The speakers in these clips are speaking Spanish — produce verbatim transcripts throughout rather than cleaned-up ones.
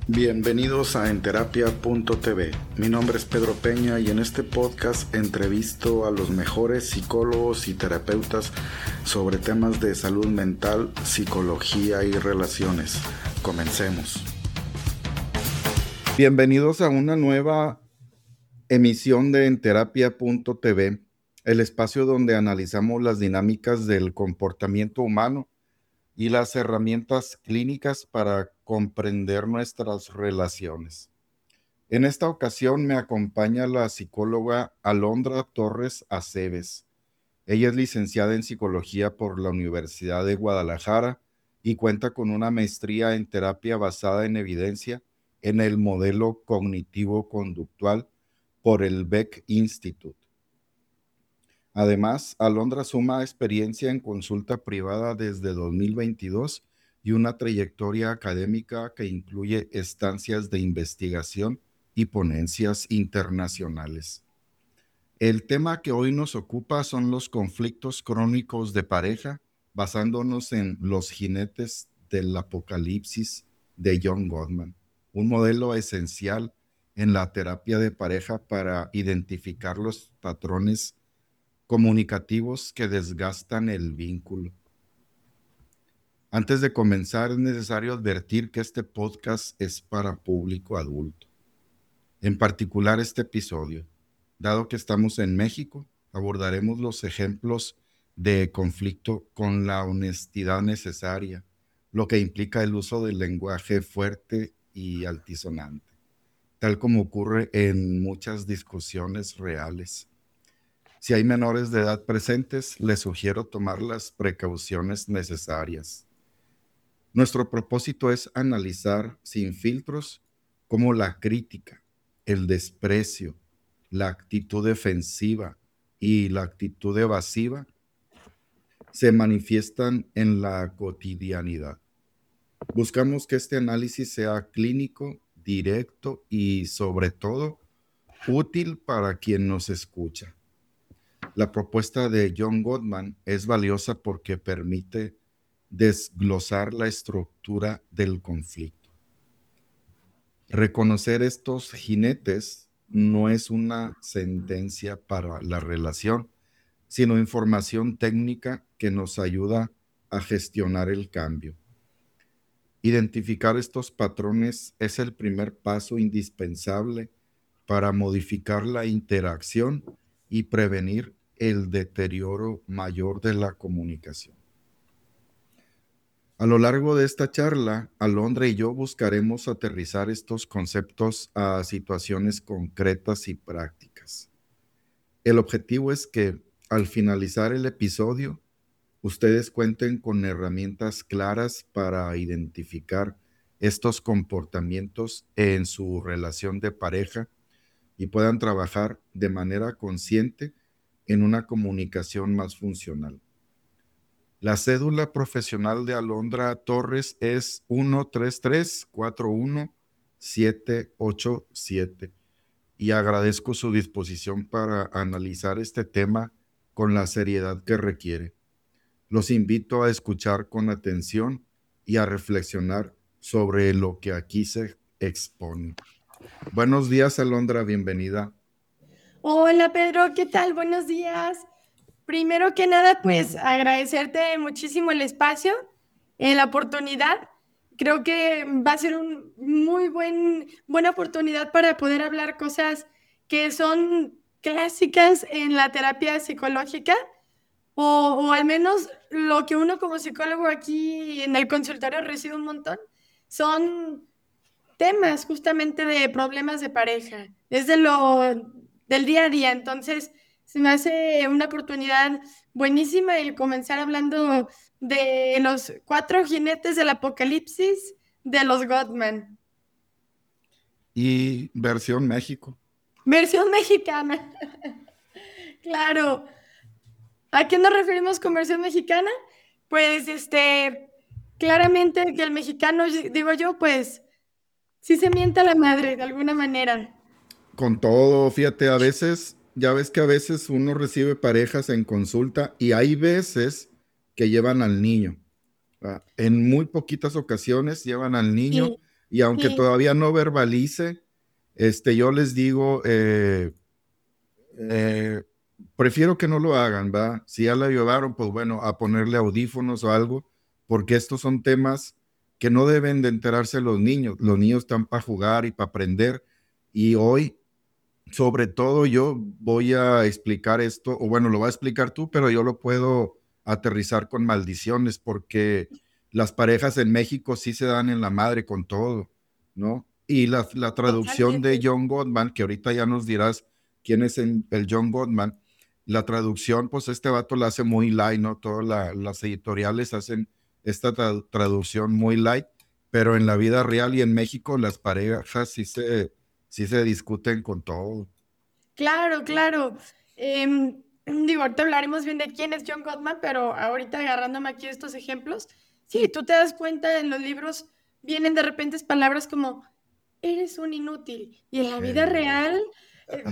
Bienvenidos a enterapia punto t v. Mi nombre es Pedro Peña y en este podcast entrevisto a los mejores psicólogos y terapeutas sobre temas de salud mental, psicología y relaciones. Comencemos. Bienvenidos a una nueva emisión de enterapia punto t v, el espacio donde analizamos las dinámicas del comportamiento humano y las herramientas clínicas para comprender nuestras relaciones. En esta ocasión me acompaña la psicóloga Alondra Torres Aceves. Ella es licenciada en psicología por la Universidad de Guadalajara y cuenta con una maestría en terapia basada en evidencia en el modelo cognitivo-conductual por el Beck Institute. Además, Alondra suma experiencia en consulta privada desde dos mil veintidós y una trayectoria académica que incluye estancias de investigación y ponencias internacionales. El tema que hoy nos ocupa son los conflictos crónicos de pareja, basándonos en Los jinetes del apocalipsis de John Gottman, un modelo esencial en la terapia de pareja para identificar los patrones comunicativos que desgastan el vínculo. Antes de comenzar, es necesario advertir que este podcast es para público adulto. En particular este episodio, dado que estamos en México, abordaremos los ejemplos de conflicto con la honestidad necesaria, lo que implica el uso del lenguaje fuerte y altisonante, tal como ocurre en muchas discusiones reales. Si hay menores de edad presentes, les sugiero tomar las precauciones necesarias. Nuestro propósito es analizar sin filtros cómo la crítica, el desprecio, la actitud defensiva y la actitud evasiva se manifiestan en la cotidianidad. Buscamos que este análisis sea clínico, directo y, sobre todo, útil para quien nos escucha. La propuesta de John Gottman es valiosa porque permite desglosar la estructura del conflicto. Reconocer estos jinetes no es una sentencia para la relación, sino información técnica que nos ayuda a gestionar el cambio. Identificar estos patrones es el primer paso indispensable para modificar la interacción y prevenir el deterioro mayor de la comunicación. A lo largo de esta charla, Alondra y yo buscaremos aterrizar estos conceptos a situaciones concretas y prácticas. El objetivo es que, al finalizar el episodio, ustedes cuenten con herramientas claras para identificar estos comportamientos en su relación de pareja y puedan trabajar de manera consciente en una comunicación más funcional. La cédula profesional de Alondra Torres es uno tres tres cuatro uno siete ocho siete y agradezco su disposición para analizar este tema con la seriedad que requiere. Los invito a escuchar con atención y a reflexionar sobre lo que aquí se expone. Buenos días, Alondra, bienvenida. Hola Pedro, ¿qué tal? Buenos días. Primero que nada, pues agradecerte muchísimo el espacio, eh, la oportunidad. Creo que va a ser una muy buen, buena oportunidad para poder hablar cosas que son clásicas en la terapia psicológica o, o al menos lo que uno como psicólogo aquí en el consultorio recibe un montón. Son temas justamente de problemas de pareja, desde lo del día a día. Entonces, se me hace una oportunidad buenísima el comenzar hablando de los cuatro jinetes del apocalipsis de los Gottman. Y versión México. Versión mexicana. Claro. ¿A qué nos referimos con versión mexicana? Pues, este, claramente que el mexicano, digo yo, pues, sí se mienta la madre de alguna manera. Con todo, fíjate, a veces, ya ves que a veces uno recibe parejas en consulta y hay veces que llevan al niño. ¿Verdad? En muy poquitas ocasiones llevan al niño Sí. Y aunque Sí, todavía no verbalice, este, yo les digo, eh, eh, prefiero que no lo hagan, ¿va? Si ya la llevaron, pues bueno, a ponerle audífonos o algo, porque estos son temas que no deben de enterarse los niños. Los niños están para jugar y para aprender. Y hoy, sobre todo, yo voy a explicar esto, o bueno, lo va a explicar tú, pero yo lo puedo aterrizar con maldiciones, porque las parejas en México sí se dan en la madre con todo, ¿no? Y la, la traducción de totalmente. John Gottman, que ahorita ya nos dirás quién es el, el John Gottman, la traducción, pues este vato la hace muy light, ¿no? Todas la, las editoriales hacen esta tra traducción muy light, pero en la vida real y en México las parejas sí se, sí se discuten con todo. Claro, claro. Em, digo, ahorita hablaremos bien de quién es John Gottman, pero ahorita agarrándome aquí estos ejemplos, sí, tú te das cuenta en los libros vienen de repente palabras como eres un inútil y en la vida Eh, real eh,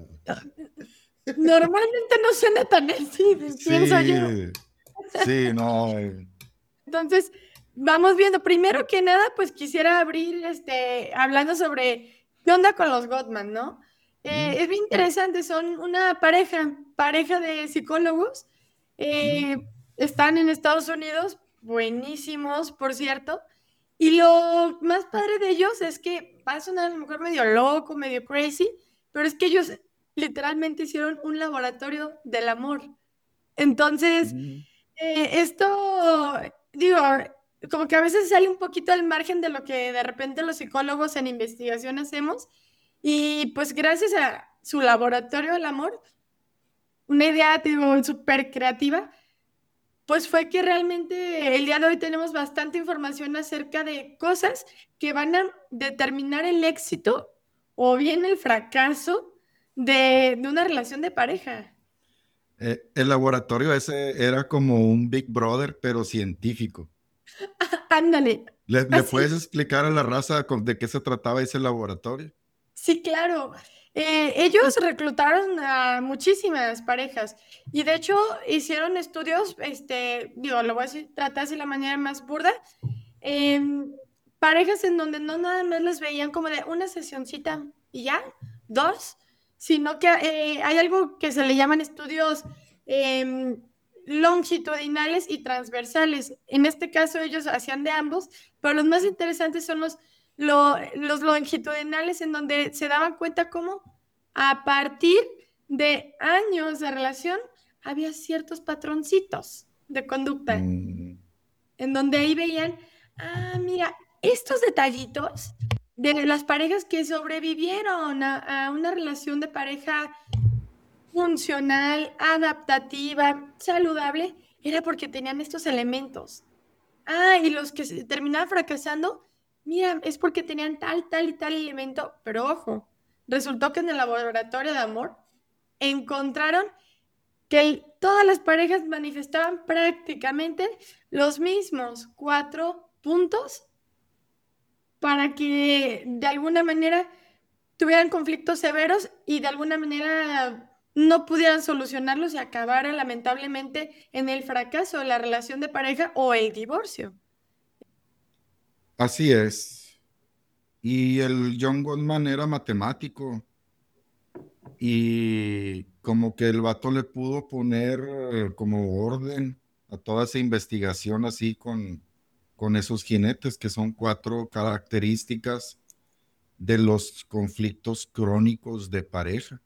normalmente no suena tan así, pienso yo. sí, sí, no. eh, Entonces, vamos viendo. Primero que nada, pues quisiera abrir este, hablando sobre qué onda con los Gottman, ¿no? mm, Eh, es bien interesante, son una pareja, pareja de psicólogos. mm, eh, Están en Estados Unidos, buenísimos, por cierto. Y lo más padre de ellos es que va a sonar a lo mejor medio loco, medio crazy, pero es que ellos literalmente hicieron un laboratorio del amor. Entonces, mm. eh, esto, digo, como que a veces sale un poquito al margen de lo que de repente los psicólogos en investigación hacemos. Y pues gracias a su laboratorio del amor, una idea, digo, súper creativa, pues fue que realmente el día de hoy tenemos bastante información acerca de cosas que van a determinar el éxito o bien el fracaso de, de una relación de pareja. Eh, el laboratorio ese era como un Big Brother, pero científico. Ándale, ¿Le, le así. puedes explicar a la raza con- de qué se trataba ese laboratorio? Sí, claro. Eh, ellos reclutaron a muchísimas parejas y de hecho hicieron estudios, este, digo, lo voy a decir, tratar de la manera más burda, em, parejas en donde no nada más les veían como de una sesioncita y ya, dos, sino que eh, hay algo que se le llaman estudios em, longitudinales y transversales. En este caso ellos hacían de ambos, pero los más interesantes son los lo- los longitudinales en donde se daban cuenta cómo a partir de años de relación había ciertos patroncitos de conducta, Mm, en donde ahí veían, ah, mira, estos detallitos de las parejas que sobrevivieron a, a una relación de pareja funcional, adaptativa, saludable, era porque tenían estos elementos. Ah, y los que se terminaban fracasando, mira, es porque tenían tal, tal y tal elemento, pero ojo, resultó que en el laboratorio de amor encontraron que el- todas las parejas manifestaban prácticamente los mismos cuatro puntos para que de alguna manera tuvieran conflictos severos y de alguna manera no pudieran solucionarlos y acabara lamentablemente en el fracaso de la relación de pareja o el divorcio. así es. Y el John Gottman era matemático y como que el vato le pudo poner eh, como orden a toda esa investigación así con, con esos jinetes que son cuatro características de los conflictos crónicos de pareja.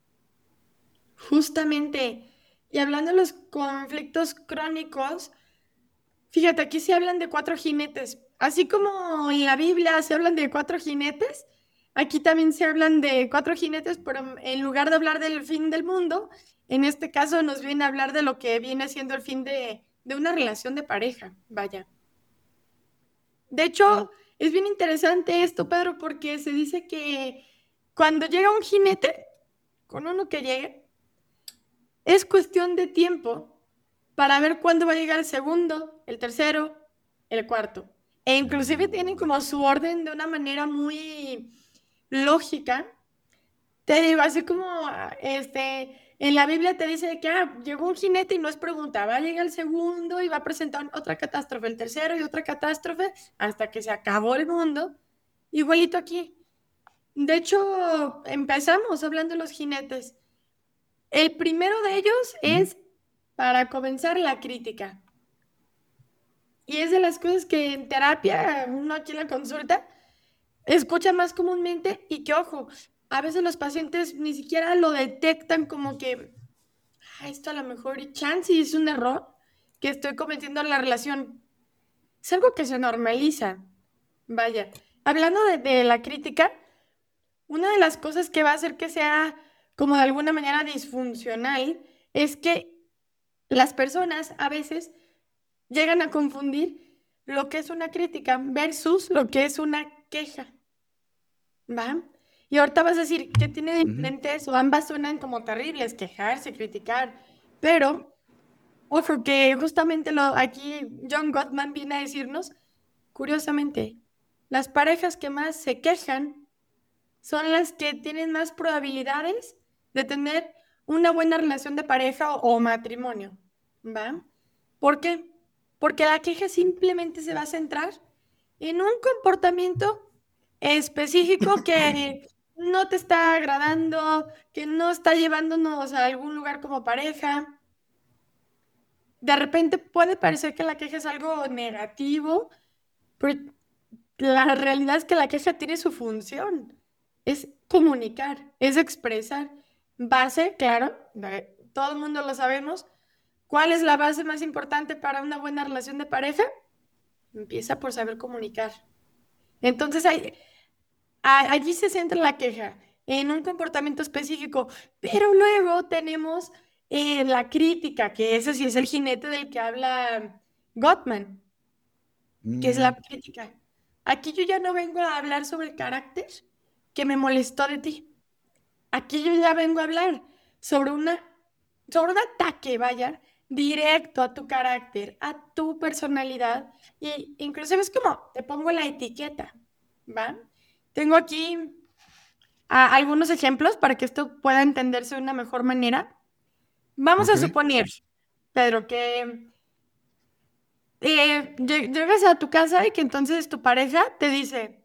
Justamente, y hablando de los conflictos crónicos, fíjate, aquí se hablan de cuatro jinetes. Así como en la Biblia se hablan de cuatro jinetes, aquí también se hablan de cuatro jinetes, pero en lugar de hablar del fin del mundo, en este caso nos viene a hablar de lo que viene siendo el fin de, de una relación de pareja, vaya. De hecho, es bien interesante esto, Pedro, porque se dice que cuando llega un jinete, con uno que llegue, es cuestión de tiempo para ver cuándo va a llegar el segundo, el tercero, el cuarto. E inclusive tienen como su orden de una manera muy lógica. Te digo, así como este, en la Biblia te dice que ah, llegó un jinete y no es pregunta, va a llegar el segundo y va a presentar otra catástrofe, el tercero y otra catástrofe hasta que se acabó el mundo. Igualito aquí. De hecho, empezamos hablando de los jinetes. El primero de ellos Ujú. es, para comenzar, la crítica. Y es de las cosas que en terapia, uno aquí en la consulta, escucha más comúnmente y que, ojo, a veces los pacientes ni siquiera lo detectan como que, "Ah, esto a lo mejor y chance y es un error que estoy cometiendo en la relación". Es algo que se normaliza. Vaya, hablando de, de la crítica, una de las cosas que va a hacer que sea como de alguna manera disfuncional es que las personas a veces llegan a confundir lo que es una crítica versus lo que es una queja, ¿va? Y ahorita vas a decir que tiene Ujú. diferentes o ambas suenan como terribles, quejarse, criticar, pero ojo que justamente lo, aquí John Gottman viene a decirnos, curiosamente, las parejas que más se quejan son las que tienen más probabilidades de tener una buena relación de pareja o, o matrimonio, ¿va? ¿Por qué? Porque la queja simplemente se va a centrar en un comportamiento específico que no te está agradando, que no está llevándonos a algún lugar como pareja. De repente puede parecer que la queja es algo negativo, pero la realidad es que la queja tiene su función. Es comunicar, es expresar. Base, claro, de- todo el mundo lo sabemos. ¿Cuál es la base más importante para una buena relación de pareja? Empieza por saber comunicar. Entonces, ahí- a- allí se centra la queja, en un comportamiento específico. Pero luego tenemos eh, la crítica, que ese sí es el jinete del que habla Gottman, que es la Mm, crítica. Aquí yo ya no vengo a hablar sobre el carácter que me molestó de ti. Aquí yo ya vengo a hablar sobre una, sobre un ataque, vaya, directo a tu carácter, a tu personalidad. Y inclusive es como te pongo la etiqueta, ¿va? Tengo aquí ah, algunos ejemplos para que esto pueda entenderse de una mejor manera. Vamos ok. a suponer, Pedro, que eh, lle- llegas a tu casa y que entonces tu pareja te dice,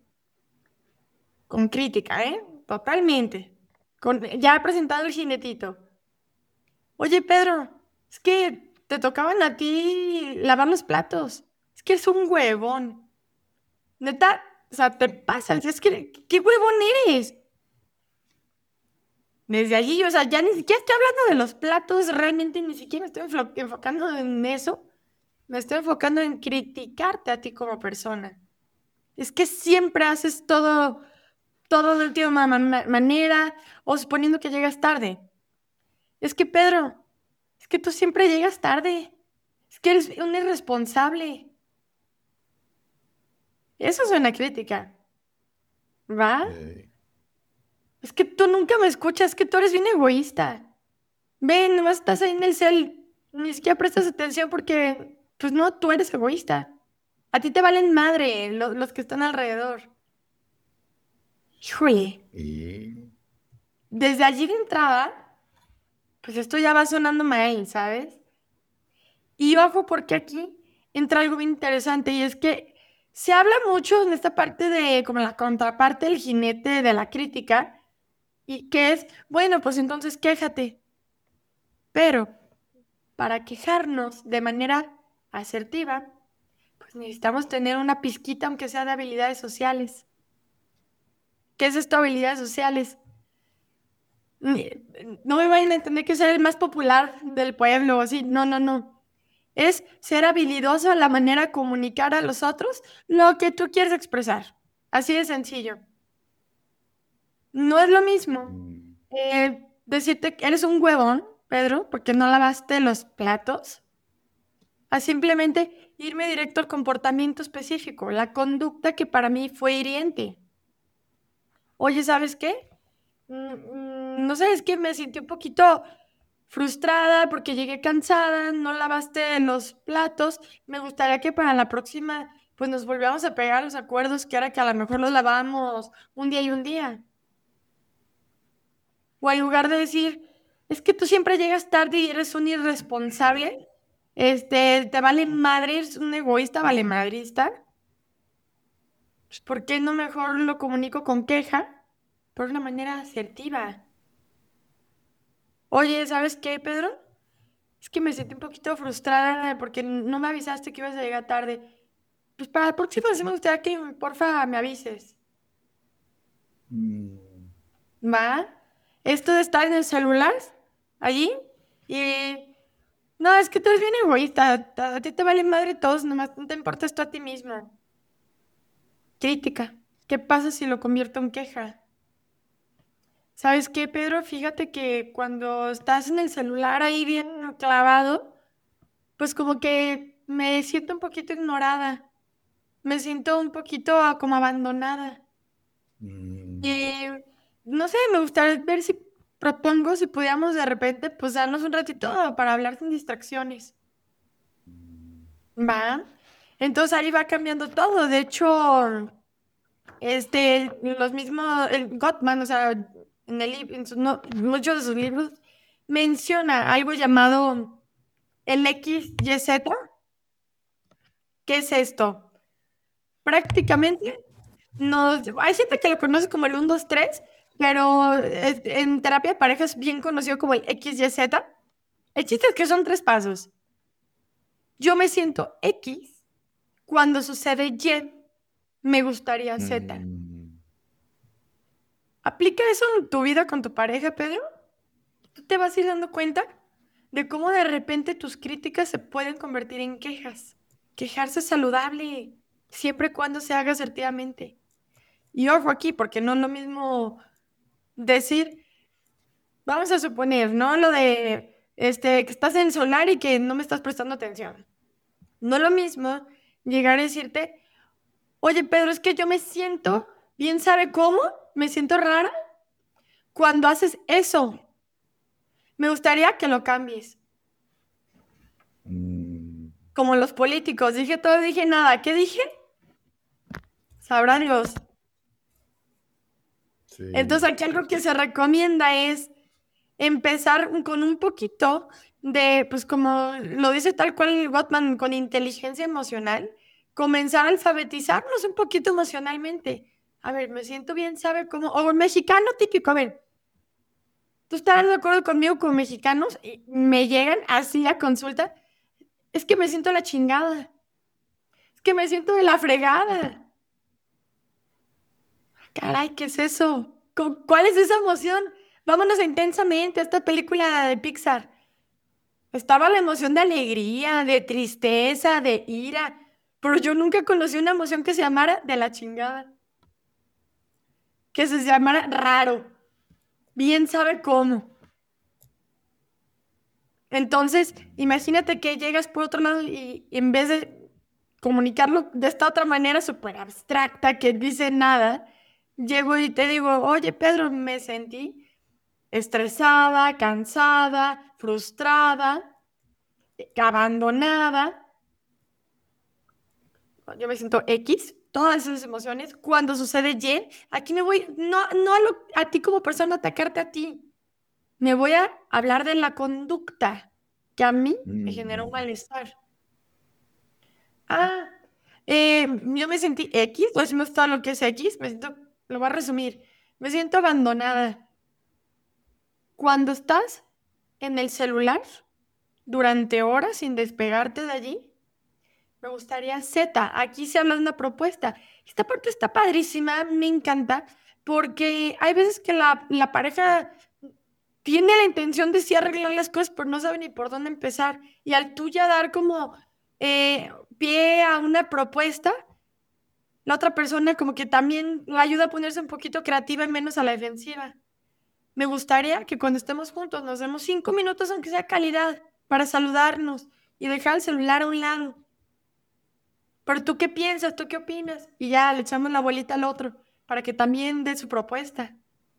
con crítica, ¿eh? Totalmente. Con, ya ha presentado el jinetito. Oye, Pedro, es que te tocaban a ti lavar los platos. Es que eres un huevón. Neta, o sea, te pasas. Es que, ¿qué huevón eres? Desde allí, o sea, ya ni siquiera estoy hablando de los platos, realmente ni siquiera me estoy enflo- enfocando en eso. Me estoy enfocando en criticarte a ti como persona. Es que siempre haces todo, todo de última ma- ma- manera, o suponiendo que llegas tarde. Es que, Pedro, es que tú siempre llegas tarde. Es que eres un irresponsable. Eso es una crítica, ¿va? Eh, Es que tú nunca me escuchas, es que tú eres bien egoísta. Ven, nomás estás ahí en el cel, ni siquiera prestas atención porque, pues no, tú eres egoísta. A ti te valen madre lo- los que están alrededor. Híjole, y desde allí de entrada, pues esto ya va sonando mal, ¿sabes? Y ojo, porque aquí entra algo bien interesante y es que se habla mucho en esta parte de, como la contraparte del jinete de la crítica, y que es, bueno, pues entonces quéjate, pero para quejarnos de manera asertiva, pues necesitamos tener una pizquita, aunque sea de habilidades sociales. ¿Qué es esto, habilidades sociales? Ni- No me vayan a entender que ser el más popular del pueblo o así, no, no, no. Es ser habilidoso a la manera de comunicar a los otros lo que tú quieres expresar. Así de sencillo. No es lo mismo mm, eh, decirte que eres un huevón, Pedro, porque no lavaste los platos, a simplemente irme directo al comportamiento específico, la conducta que para mí fue hiriente. Oye, ¿sabes qué? Mm, mm, no sé, es que me sentí un poquito frustrada porque llegué cansada, no lavaste los platos. Me gustaría que para la próxima, pues nos volviéramos a pegar los acuerdos que era que a lo mejor los lavamos un día y un día. O en lugar de decir, es que tú siempre llegas tarde y eres un irresponsable, este, te vale madre, eres un egoísta, vale madrista. Pues, ¿por qué no mejor lo comunico con queja? Por una manera asertiva. Oye, ¿sabes qué, Pedro? Es que me sentí un poquito frustrada porque no me avisaste que ibas a llegar tarde. Pues para la próxima sí me gustaría que porfa me avises. Mm, ¿Va? Esto de estar en el celular, allí, y... No, es que tú eres bien egoísta. A a ti te vale madre todos, nomás no te importas tú a ti mismo. Crítica. ¿Qué pasa si lo convierto en queja? ¿Sabes qué, Pedro? Fíjate que cuando estás en el celular ahí bien clavado, pues como que me siento un poquito ignorada. Me siento un poquito ah, como abandonada. mm, Y no sé, me gustaría ver si propongo, si pudiéramos de repente, pues darnos un ratito para hablar sin distracciones. ¿Va? Entonces ahí va cambiando todo. De hecho, este, los mismos, el Gottman, o sea, en, el, lib- en sus no- muchos de sus libros, menciona algo llamado el X Y Z. ¿Qué es esto? Prácticamente, nos, hay gente que lo conoce como el uno dos tres, pero eh, en terapia de pareja es bien conocido como el X Y Z. El chiste es que son tres pasos. Yo me siento X cuando sucede Y, me gustaría Z. mm. ¿Aplica eso en tu vida con tu pareja, Pedro? ¿Tú te vas a ir dando cuenta de cómo de repente tus críticas se pueden convertir en quejas? Quejarse es saludable, siempre y cuando se haga asertivamente. Y ojo aquí, porque no es lo mismo decir, vamos a suponer, ¿no? Lo de este, que estás en solar y que no me estás prestando atención. No es lo mismo llegar a decirte, oye, Pedro, es que yo me siento, bien sabe cómo, me siento rara cuando haces eso. Me gustaría que lo cambies. Mm, Como los políticos, dije todo, dije nada. ¿Qué dije? Sabrá Dios. sí. Entonces aquí algo que se recomienda es empezar con un poquito de, pues como lo dice tal cual Gottman, con inteligencia emocional, comenzar a alfabetizarnos un poquito emocionalmente. A ver, me siento bien, ¿sabe cómo? O mexicano típico, a ver, ¿tú estás de acuerdo conmigo con mexicanos? Y me llegan así a consulta, es que me siento la chingada, es que me siento de la fregada. Caray, ¿qué es eso? ¿Cu- ¿Cuál es esa emoción? Vámonos a intensamente, a esta película de Pixar. Estaba la emoción de alegría, de tristeza, de ira, pero yo nunca conocí una emoción que se llamara de la chingada, que se llamara raro. Bien sabe cómo. Entonces, imagínate que llegas por otro lado y, y en vez de comunicarlo de esta otra manera súper abstracta que dice nada, llego y te digo, oye Pedro, me sentí estresada, cansada, frustrada, abandonada. Yo me siento X, todas esas emociones. Cuando sucede Y, aquí me voy, no, no a, lo- a ti como persona, atacarte a ti. Me voy a hablar de la conducta que a mí me generó un Mm, malestar. Ah, eh, yo me sentí X, pues me gusta lo que es X, me siento, lo voy a resumir, me siento abandonada. Cuando estás en el celular durante horas sin despegarte de allí, me gustaría Z. Aquí se habla de una propuesta. Esta parte está padrísima, me encanta, porque hay veces que la, la pareja tiene la intención de sí arreglar las cosas, pero no sabe ni por dónde empezar. Y al tú ya dar como eh, pie a una propuesta, la otra persona como que también la ayuda a ponerse un poquito creativa y menos a la defensiva. Me gustaría que cuando estemos juntos nos demos cinco minutos, aunque sea calidad, para saludarnos y dejar el celular a un lado. Pero tú qué piensas, tú qué opinas. Y ya le echamos la bolita al otro para que también dé su propuesta.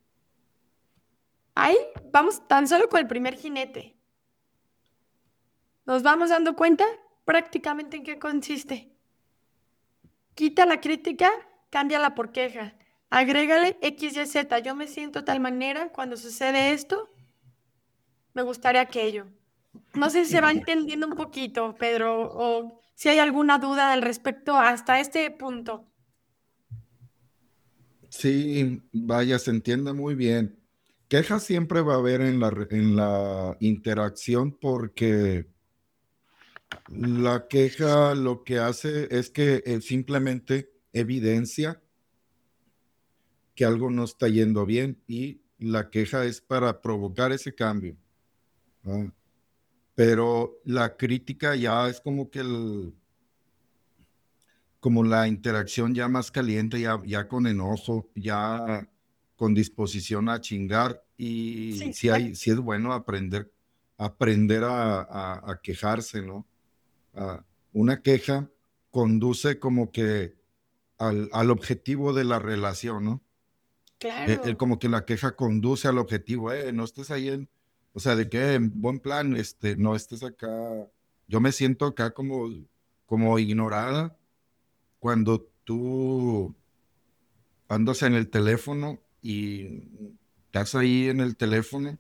Ahí vamos tan solo con el primer jinete. Nos vamos dando cuenta prácticamente en qué consiste. Quita la crítica, cámbiala por queja. Agrégale X, Y, Z. Yo me siento de tal manera cuando sucede esto, me gustaría aquello. No sé si se va entendiendo un poquito, Pedro, o si hay alguna duda al respecto hasta este punto. Sí, vaya, se entiende muy bien. Quejas siempre va a haber en la, re- en la interacción porque la queja lo que hace es que eh, simplemente evidencia que algo no está yendo bien y la queja es para provocar ese cambio. ¿Ah? Pero la crítica ya es como que el, como la interacción ya más caliente, ya, ya con enojo, ya con disposición a chingar y Sí, sí, hay, sí es bueno aprender, aprender a, a, a quejarse, ¿no? A- una queja conduce como que al, al objetivo de la relación, ¿no? Eh, él claro. como que la queja conduce al objetivo, eh, no estés ahí en, o sea, de que en buen plan, este, no estés acá. Yo me siento acá como, como ignorada cuando tú andas en el teléfono y estás ahí en el teléfono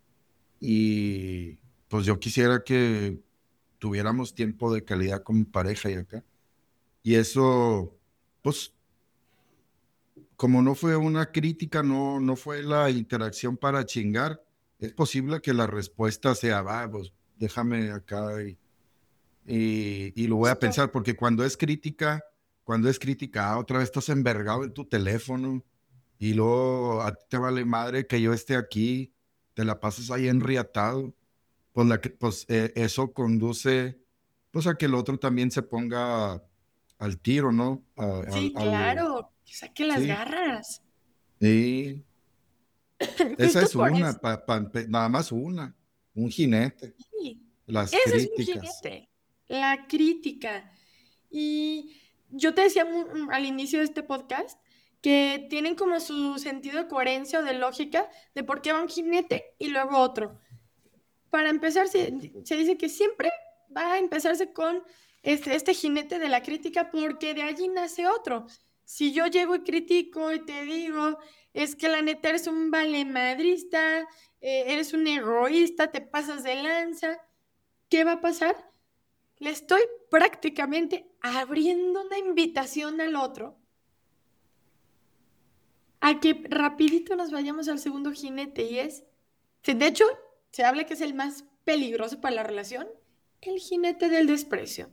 y pues yo quisiera que tuviéramos tiempo de calidad como pareja y acá. Y eso, pues como no fue una crítica, no, no fue la interacción para chingar, es posible que la respuesta sea, va, pues déjame acá y, y, y lo voy a Justo. pensar, porque cuando es crítica, cuando es crítica, ah, otra vez estás envergado en tu teléfono y luego a ti te vale madre que yo esté aquí, te la pasas ahí enriatado, pues, la, que- pues eh, eso conduce pues a que el otro también se ponga al tiro, ¿no? A- al, Sí, al- claro. Que saque las sí, garras. y esa Justo es por eso. una, pa- pa- pe- nada más una, un jinete, Sí, las ese es un críticas. jinete, la crítica. Y yo te decía mu- mm, al inicio de este podcast que tienen como su sentido de coherencia o de lógica de por qué va un jinete y luego otro. Para empezar, se, se dice que siempre va a empezarse con este, este jinete de la crítica porque de allí nace otro. Si yo llego y critico y te digo, es que la neta eres un valemadrista, eh, eres un egoísta, te pasas de lanza, ¿qué va a pasar? Le estoy prácticamente abriendo una invitación al otro a que rapidito nos vayamos al segundo jinete y es, de hecho, se habla que es el más peligroso para la relación, el jinete del desprecio.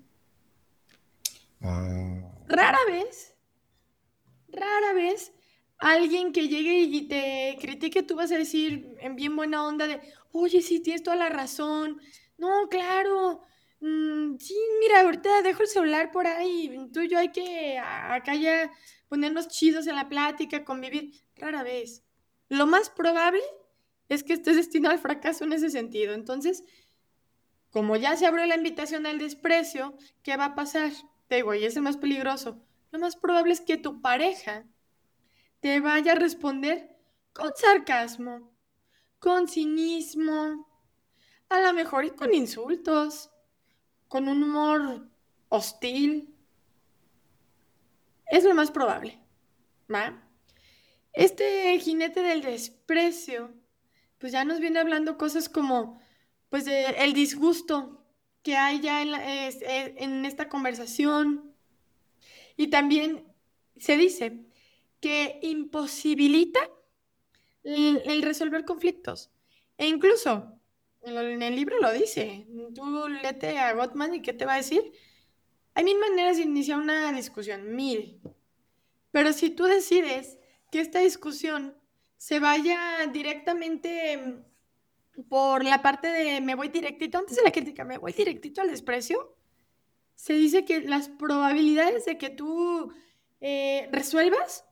Ah, Rara vez, rara vez, alguien que llegue y te critique, tú vas a decir en bien buena onda de, oye, sí, tienes toda la razón. No, claro. Mm, sí, mira, ahorita dejo el celular por ahí. Tú y yo hay que a- acá ya ponernos chidos en la plática, convivir. Rara vez. Lo más probable es que estés destinado al fracaso en ese sentido. Entonces, como ya se abrió la invitación al desprecio, ¿qué va a pasar? Te digo, y es el más peligroso. Lo más probable es que tu pareja te vaya a responder con sarcasmo, con cinismo, a lo mejor y con insultos, con un humor hostil. Es lo más probable, ¿va? Este jinete del desprecio, pues ya nos viene hablando cosas como, pues, de el disgusto que hay ya en, la- es- eh, en esta conversación. Y también se dice que imposibilita el, el resolver conflictos. E incluso, en, lo- en el libro lo dice, tú léete a Gottman y ¿qué te va a decir? Hay mil maneras de iniciar una discusión, mil. Pero si tú decides que esta discusión se vaya directamente mm, por la parte de me voy directito, antes de la crítica, me voy directito al desprecio, se dice que las probabilidades de que tú eh, resuelvas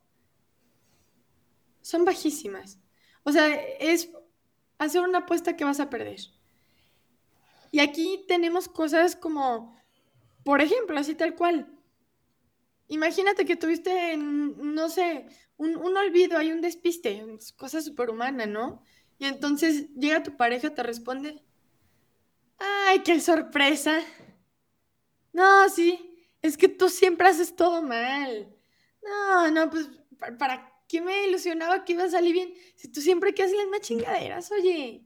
son bajísimas. O sea, es hacer una apuesta que vas a perder. Y aquí tenemos cosas como, por ejemplo, así tal cual. Imagínate que tuviste, no sé, un, un olvido, hay un despiste, es cosa superhumana, ¿no? Y entonces llega tu pareja, te responde, ¡ay, qué sorpresa! No, sí, es que tú siempre haces todo mal. No, no, pues, ¿para, para qué me ilusionaba que iba a salir bien? Si tú siempre que haces las más chingaderas, oye.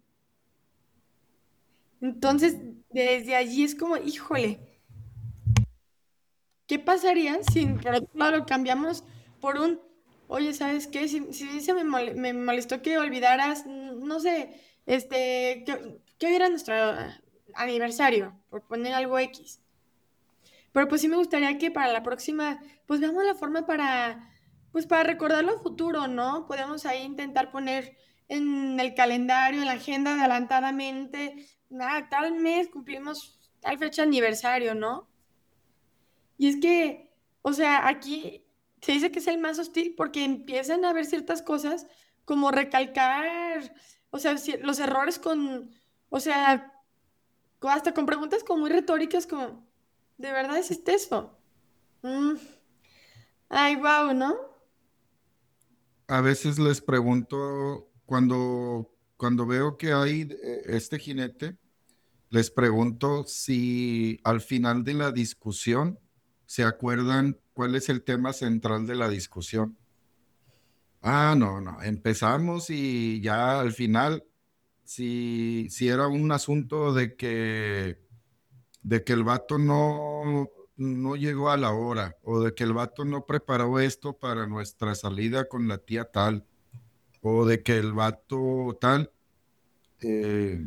Entonces, desde allí es como, híjole, ¿qué pasaría si por otro lado lo cambiamos por un, oye, ¿sabes qué? Si, si se me, mole- me molestó que olvidaras, mm, no sé, este, que, que hoy era nuestro ah, aniversario, por poner algo X. Pero pues sí me gustaría que para la próxima, pues veamos la forma para, pues para recordarlo a futuro, ¿no? Podemos ahí intentar poner en el calendario, en la agenda adelantadamente, nada, tal mes cumplimos tal fecha de aniversario, ¿no? Y es que, o sea, aquí se dice que es el más hostil porque empiezan a ver ciertas cosas como recalcar, o sea, si- los errores con, o sea, co- hasta con preguntas como muy retóricas como, ¿de verdad hiciste eso? Mm, ay, wow, ¿no? A veces les pregunto, cuando, cuando veo que hay eh, este jinete, les pregunto si al final de la discusión se acuerdan cuál es el tema central de la discusión. Ah, no, no, empezamos y ya al final, si, si era un asunto de que, de que el vato no, no llegó a la hora o de que el vato no preparó esto para nuestra salida con la tía tal o de que el vato tal, eh,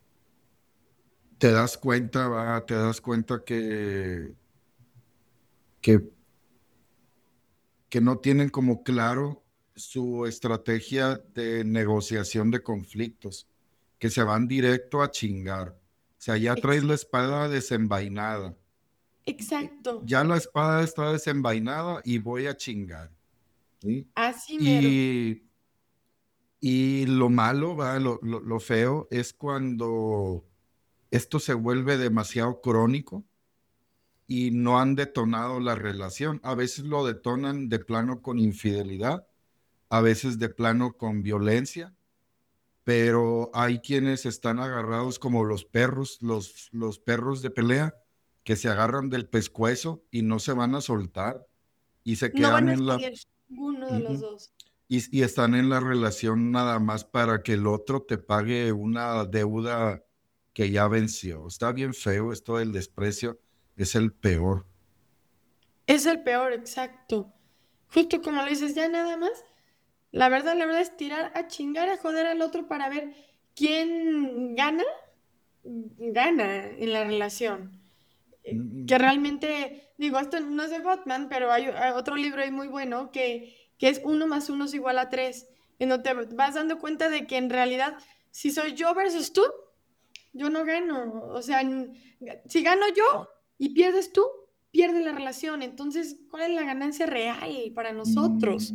te das cuenta, va, te das cuenta que, que, que no tienen como claro su estrategia de negociación de conflictos, que se van directo a chingar. O sea, ya traes Ex- la espada desenvainada. exacto, Ya la espada está desenvainada y voy a chingar. ¿Sí? así mero. Y, y lo malo, va, lo, lo, lo feo es cuando esto se vuelve demasiado crónico y no han detonado la relación. A veces lo detonan de plano con infidelidad, a veces de plano con violencia, pero hay quienes están agarrados como los perros, los, los perros de pelea, que se agarran del pescuezo y no se van a soltar y se No van quedan a en la... ceder ninguno de los Ujú. dos. Y, y están en la relación nada más para que el otro te pague una deuda que ya venció. Está bien feo esto del desprecio, es el peor. Es el peor, exacto. Justo como lo dices, ya nada más. La verdad, la verdad es tirar a chingar, a joder al otro para ver quién gana, gana en la relación. Eh, Mm, Que realmente, digo, esto no es de Batman, pero hay, hay otro libro ahí muy bueno que, que es uno más uno es igual a tres, en donde te vas dando cuenta de que en realidad, si soy yo versus tú, yo no gano. O sea, n- si gano yo y pierdes tú, pierde la relación. Entonces, ¿cuál es la ganancia real para nosotros?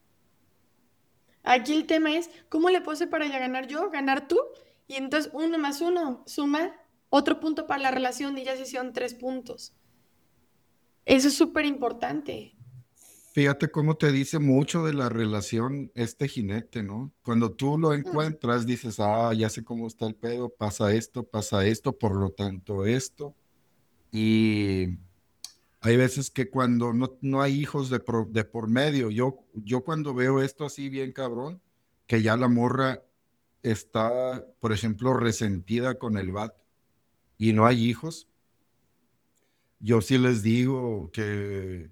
Aquí el tema es, ¿cómo le puedo hacer para ya ganar yo, ganar tú? Y entonces uno más uno suma otro punto para la relación y ya se hicieron tres puntos. Eso es súper importante. Fíjate cómo te dice mucho de la relación este jinete, ¿no? Cuando tú lo Mm, encuentras, dices, ah, ya sé cómo está el pedo, pasa esto, pasa esto, por lo tanto esto. Y hay veces que cuando no, no hay hijos de, pro- de por medio, yo, yo cuando veo esto así bien cabrón, que ya la morra está, por ejemplo, resentida con el vato y no hay hijos, yo sí les digo que,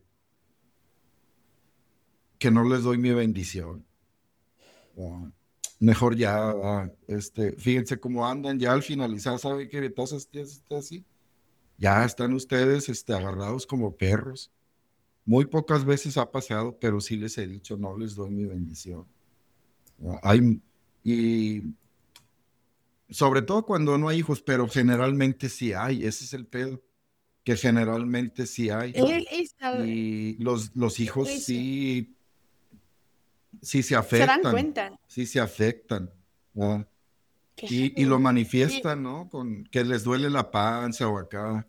que no les doy mi bendición. Ah, mejor ya, ah, este, fíjense cómo andan ya al finalizar, ¿sabe qué tasas está así? Ya están ustedes este, agarrados como perros. Muy pocas veces ha pasado, pero sí les he dicho, no les doy mi bendición. Ah, hay, y sobre todo cuando no hay hijos, pero generalmente sí hay, ese es el pedo, que generalmente sí hay. él es al- Y los, los hijos eso. sí, sí se Se dan afectan, cuenta. sí se afectan. ¿No? Y, y lo Claro. Y manifiestan, ¿no? Con que les duele la panza o acá.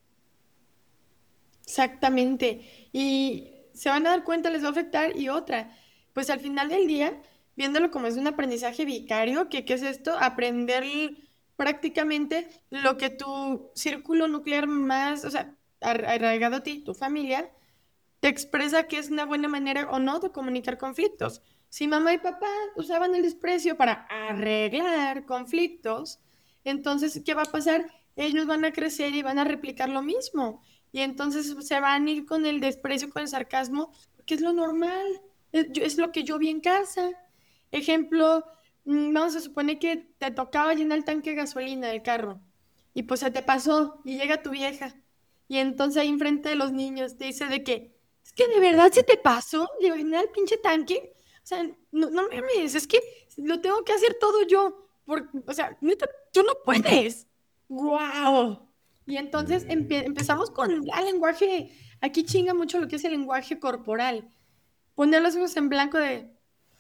exactamente. Y se van a dar cuenta, les va a afectar. Y otra, pues al final del día, viéndolo como es un aprendizaje vicario, que qué es esto? Aprender prácticamente lo que tu círculo nuclear más, o sea, ar- arraigado a ti, tu familia, te expresa que es una buena manera o no de comunicar conflictos. Si mamá y papá usaban el desprecio para arreglar conflictos, entonces, ¿qué va a pasar? Ellos van a crecer y van a replicar lo mismo. Y entonces se van a ir con el desprecio, con el sarcasmo, porque es lo normal. Es, yo- es lo que yo vi en casa. Ejemplo, mm, vamos a suponer que te tocaba llenar el tanque de gasolina del carro y pues se te pasó y llega tu vieja y entonces ahí enfrente de los niños te dice de que es que de verdad se te pasó de llenar el pinche tanque. O sea, no, no mames, es que lo tengo que hacer todo yo. Por, o sea, neta, tú no puedes. ¡Guau! Y entonces empe- empezamos con el lenguaje. Aquí chinga mucho lo que es el lenguaje corporal. Poner los ojos en blanco de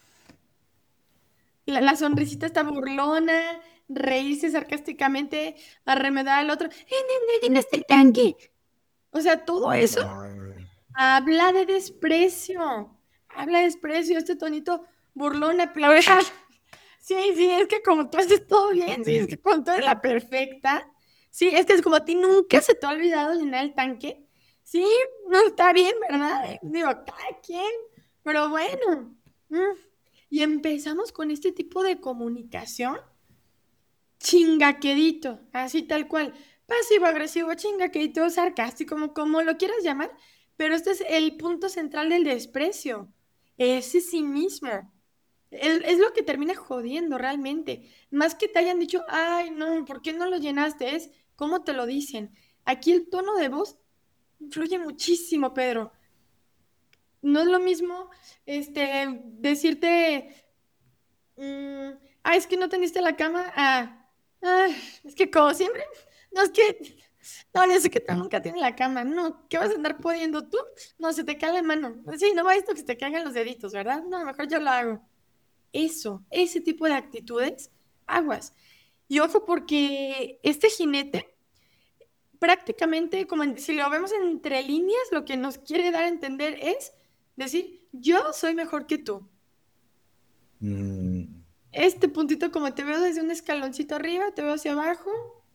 la, la sonrisita está burlona, reírse sarcásticamente, arremedar al otro. En este tanque. O sea, todo eso Ay, habla de desprecio. Habla de desprecio, este tonito burlona, pero oreja. Sí, sí, es que como tú haces todo bien, sí, es que cuando tú eres la perfecta, sí, es que es como a ti nunca se te ha olvidado llenar el tanque. Sí, no está bien, ¿verdad? Digo, cada quien, pero bueno. mm. Y empezamos con este tipo de comunicación chingaquedito, así tal cual, pasivo-agresivo, chingaquedito, sarcástico, como, como lo quieras llamar, pero este es el punto central del desprecio, ese sí mismo. Es, es lo que termina jodiendo realmente. Más que te hayan dicho, ay, no, ¿por qué no lo llenaste? Es cómo te lo dicen. Aquí el tono de voz influye muchísimo, Pedro. No es lo mismo este, decirte, mm, ah, es que no teniste la cama. Ah, ah, es que como siempre, no es que, no, yo sé que tú nunca tienes la cama. No, ¿qué vas a andar pudiendo tú? No, se te cae la mano. Sí, no va esto que se te caigan los deditos, ¿verdad? No, mejor yo lo hago. Eso, ese tipo de actitudes, aguas. Y ojo, porque este jinete, prácticamente, como en- si lo vemos entre líneas, lo que nos quiere dar a entender es decir, yo soy mejor que tú. mm, Este puntito, como te veo desde un escaloncito arriba, te veo hacia abajo,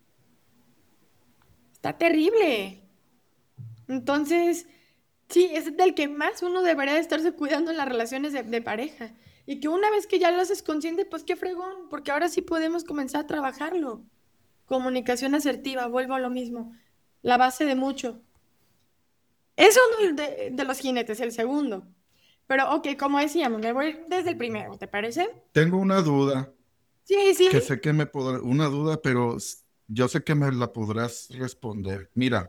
está terrible. Entonces, sí, es del que más uno debería de estarse cuidando en las relaciones de, de pareja. Y que una vez que ya lo haces consciente, pues qué fregón, porque ahora sí podemos comenzar a trabajarlo. Comunicación asertiva, vuelvo a lo mismo. La base de mucho. Es uno de, de los jinetes, el segundo. Pero, ok, como decíamos, me voy desde el primero, ¿te parece? tengo una duda, Sí, sí. que sé que me podrá, una duda, pero s- yo sé que me la podrás responder. Mira,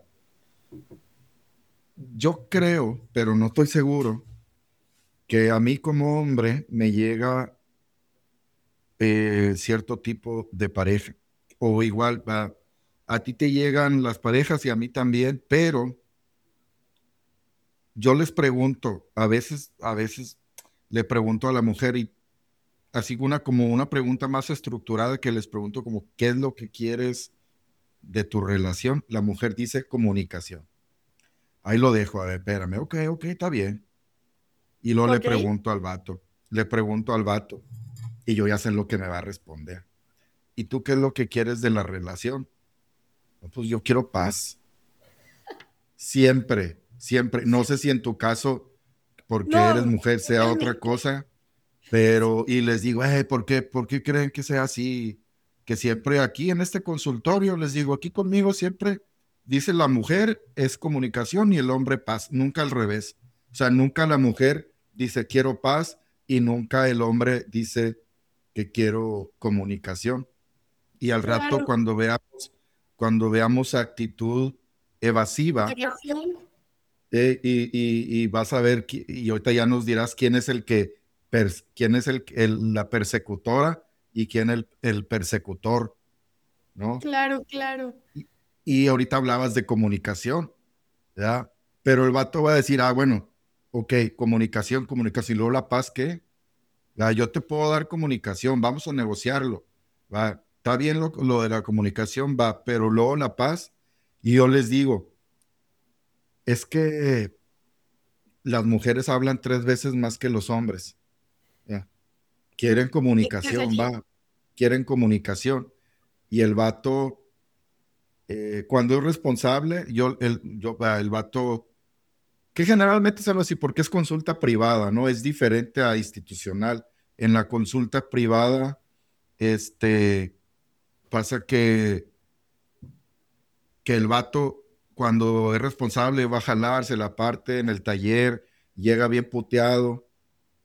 yo creo, pero no estoy seguro, que a mí como hombre me llega eh, cierto tipo de pareja. O igual, a, a ti te llegan las parejas y a mí también, pero yo les pregunto, a veces, a veces le pregunto a la mujer y así una como una pregunta más estructurada que les pregunto como, ¿qué es lo que quieres de tu relación? La mujer dice comunicación. Ahí lo dejo, a ver, espérame, ok, ok, está bien. Y luego le Ok. pregunto al vato, le pregunto al vato y yo ya sé lo que me va a responder. ¿Y tú qué es lo que quieres de la relación? "No, pues yo quiero paz. Siempre, siempre. No sé si en tu caso, porque eres No, mujer, sea otra totalmente. cosa, pero, y les digo, "Ey, ¿por qué, por qué creen que sea así? Que siempre aquí en este consultorio, les digo, aquí conmigo siempre dice la mujer es comunicación y el hombre paz, nunca al revés. O sea, nunca la mujer dice quiero paz y nunca el hombre dice que quiero comunicación. Y al rato Claro. cuando veamos, cuando veamos actitud evasiva, Agresión. eh, y, y- y vas a ver, qui- y ahorita ya nos dirás quién es el que, pers- quién es el, el- la persecutora y quién el, el persecutor, ¿no? Claro, claro. Y, y ahorita hablabas de comunicación, ¿ya? Pero el vato va a decir, ah, bueno, ok, comunicación, comunicación, y luego la paz, ¿qué? Ah, yo te puedo dar comunicación, vamos a negociarlo, va, está bien lo, lo de la comunicación, va, pero luego la paz, y yo les digo, es que las mujeres hablan tres veces más que los hombres. Ya. Quieren Desde comunicación, allí. va, quieren comunicación. Y el vato, eh, cuando es responsable, yo, el, yo, va, el vato, que generalmente se habla así porque es consulta privada, ¿no? Es diferente a institucional. En la consulta privada, este, pasa que, que el vato, cuando es responsable, va a jalarse la parte en el taller, llega bien puteado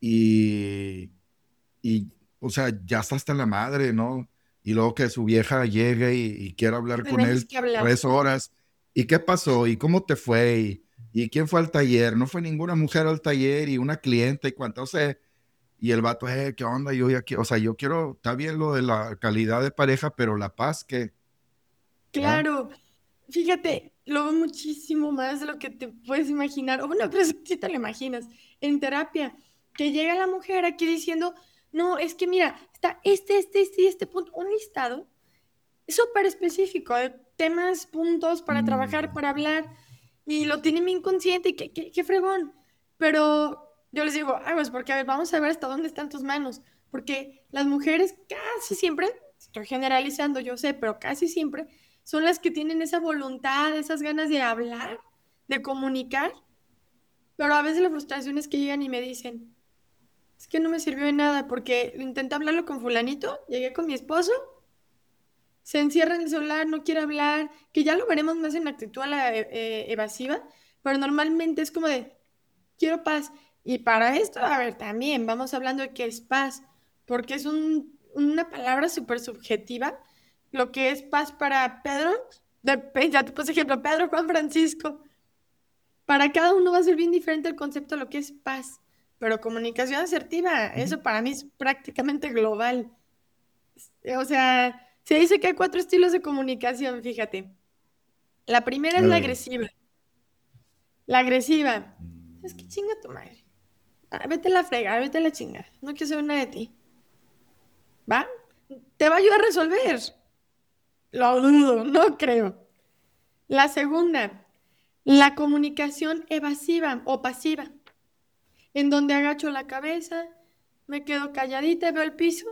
y, y, o sea, ya está hasta la madre, ¿no? Y luego que su vieja llegue y, y quiera hablar con Tenemos él que hablar. tres horas. ¿Y qué pasó? ¿Y cómo te fue? ¿Y, y quién fue al taller? No fue ninguna mujer al taller y una clienta y cuánto, o sea, y el vato, eh, ¿qué onda? Yo ya quiero, o sea, yo quiero, está bien lo de la calidad de pareja, pero la paz, ¿qué? ¿Ah? Claro, fíjate, lo veo muchísimo más de lo que te puedes imaginar. O bueno, pero si te lo imaginas, en terapia, que llega la mujer aquí diciendo, no, es que mira, está este, este, este y este punto, un listado súper específico de temas, puntos para trabajar, Mm, para hablar, y lo tiene mi inconsciente, y qué, qué, qué fregón. Pero yo les digo, aguas, porque a ver, vamos a ver hasta dónde están tus manos, porque las mujeres casi siempre, estoy generalizando, yo sé, pero casi siempre son las que tienen esa voluntad, esas ganas de hablar, de comunicar, pero a veces la frustración es que llegan y me dicen, es que no me sirvió de nada, porque intenté hablarlo con fulanito, llegué con mi esposo, se encierra en el celular, no quiere hablar, que ya lo veremos más en actitud a la eh, eh, evasiva, pero normalmente es como de, quiero paz. Y para esto, a ver, también vamos hablando de qué es paz, porque es un- una palabra súper subjetiva. Lo que es paz para Pedro, de, ya te puse ejemplo, Pedro, Juan Francisco, para cada uno va a ser bien diferente el concepto de lo que es paz, pero comunicación asertiva, ujú. eso para mí es prácticamente global. O sea, se dice que hay cuatro estilos de comunicación, fíjate. La primera es A la ver. agresiva. La agresiva. Es que Mm, chinga tu madre. Ah, vete a la frega, vete a la chinga. No quiero saber nada de ti. ¿Va? ¿Te va a ayudar a resolver? Lo dudo, no creo. La segunda, la comunicación evasiva o pasiva, en donde agacho la cabeza, me quedo calladita, veo el piso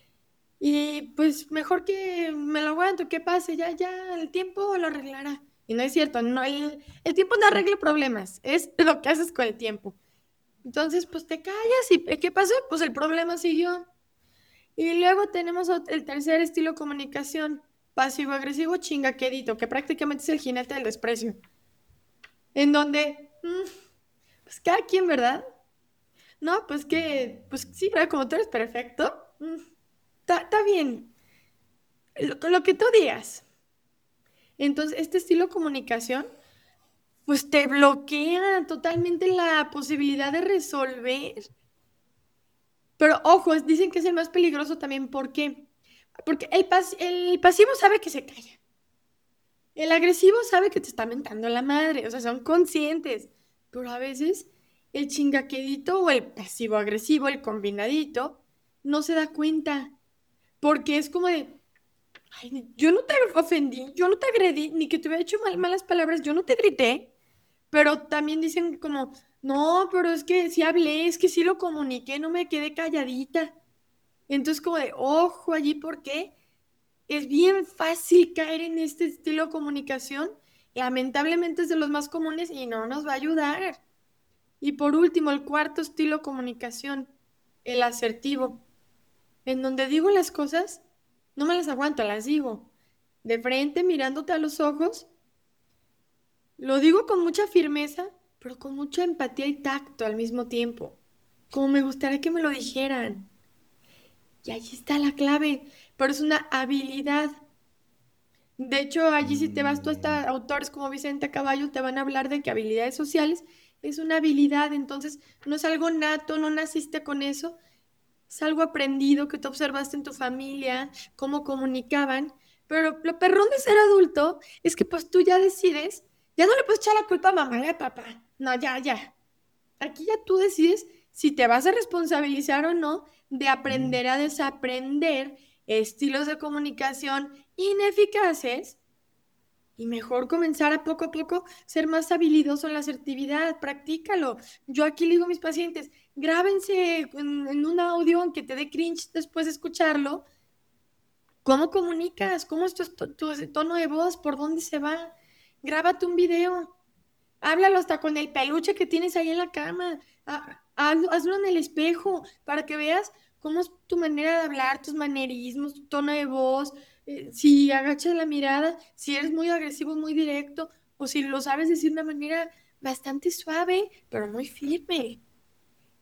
y pues mejor que me lo aguanto, que pase, ya, ya, el tiempo lo arreglará. Y no es cierto, no, el, el tiempo no arregla problemas, es lo que haces con el tiempo. Entonces, pues te callas y ¿qué pasó? Pues el problema siguió. Y luego tenemos ot- el tercer estilo de comunicación, pasivo-agresivo chingaquedito, que prácticamente es el jinete del desprecio, en donde, mm, pues cada quien, ¿verdad? No, pues que, pues sí, ¿verdad? Como tú eres perfecto, mm, está está bien, lo, lo que tú digas. Entonces, este estilo de comunicación, pues te bloquea totalmente la posibilidad de resolver. Pero ojo, es- dicen que es el más peligroso también. ¿Por qué? Porque el, pas- el pasivo sabe que se calla. El agresivo sabe que te está mentando la madre. O sea, son conscientes. Pero a veces el chingaquedito o el pasivo agresivo, el combinadito, no se da cuenta. Porque es como de, ay, yo no te ofendí, yo no te agredí, ni que te hubiera hecho mal- malas palabras, yo no te grité. Pero también dicen como, no, pero es que sí hablé, es que sí lo comuniqué, no me quedé calladita. Entonces, como de, ojo allí, porque es bien fácil caer en este estilo de comunicación. Lamentablemente es de los más comunes y no nos va a ayudar. Y por último, el cuarto estilo de comunicación, el asertivo, en donde digo las cosas, no me las aguanto, las digo. De frente, mirándote a los ojos, lo digo con mucha firmeza, pero con mucha empatía y tacto al mismo tiempo. Como me gustaría que me lo dijeran. Y ahí está la clave, pero es una habilidad. De hecho, allí si te vas tú mm, hasta autores como Vicente Caballo, te van a hablar de que habilidades sociales es una habilidad, entonces no es algo nato, no naciste con eso, es algo aprendido que tú observaste en tu familia, cómo comunicaban, pero lo perrón de ser adulto es que pues tú ya decides, ya no le puedes echar la culpa a mamá y a papá, no, ya, ya, aquí ya tú decides si te vas a responsabilizar o no de mm. aprender a desaprender estilos de comunicación ineficaces y mejor comenzar a poco a poco ser más habilidoso en la asertividad, practícalo. Yo aquí le digo a mis pacientes, grábense en, en un audio, aunque te dé cringe después de escucharlo, ¿cómo comunicas? ¿Cómo es tu, tu- tu tono de voz? ¿Por dónde se va? Grábate un video. Háblalo hasta con el peluche que tienes ahí en la cama. Ha- Hazlo, hazlo en el espejo para que veas cómo es tu manera de hablar, tus manerismos, tu tono de voz. Eh, si agachas la mirada, si eres muy agresivo, muy directo, o si lo sabes decir de una manera bastante suave, pero muy firme.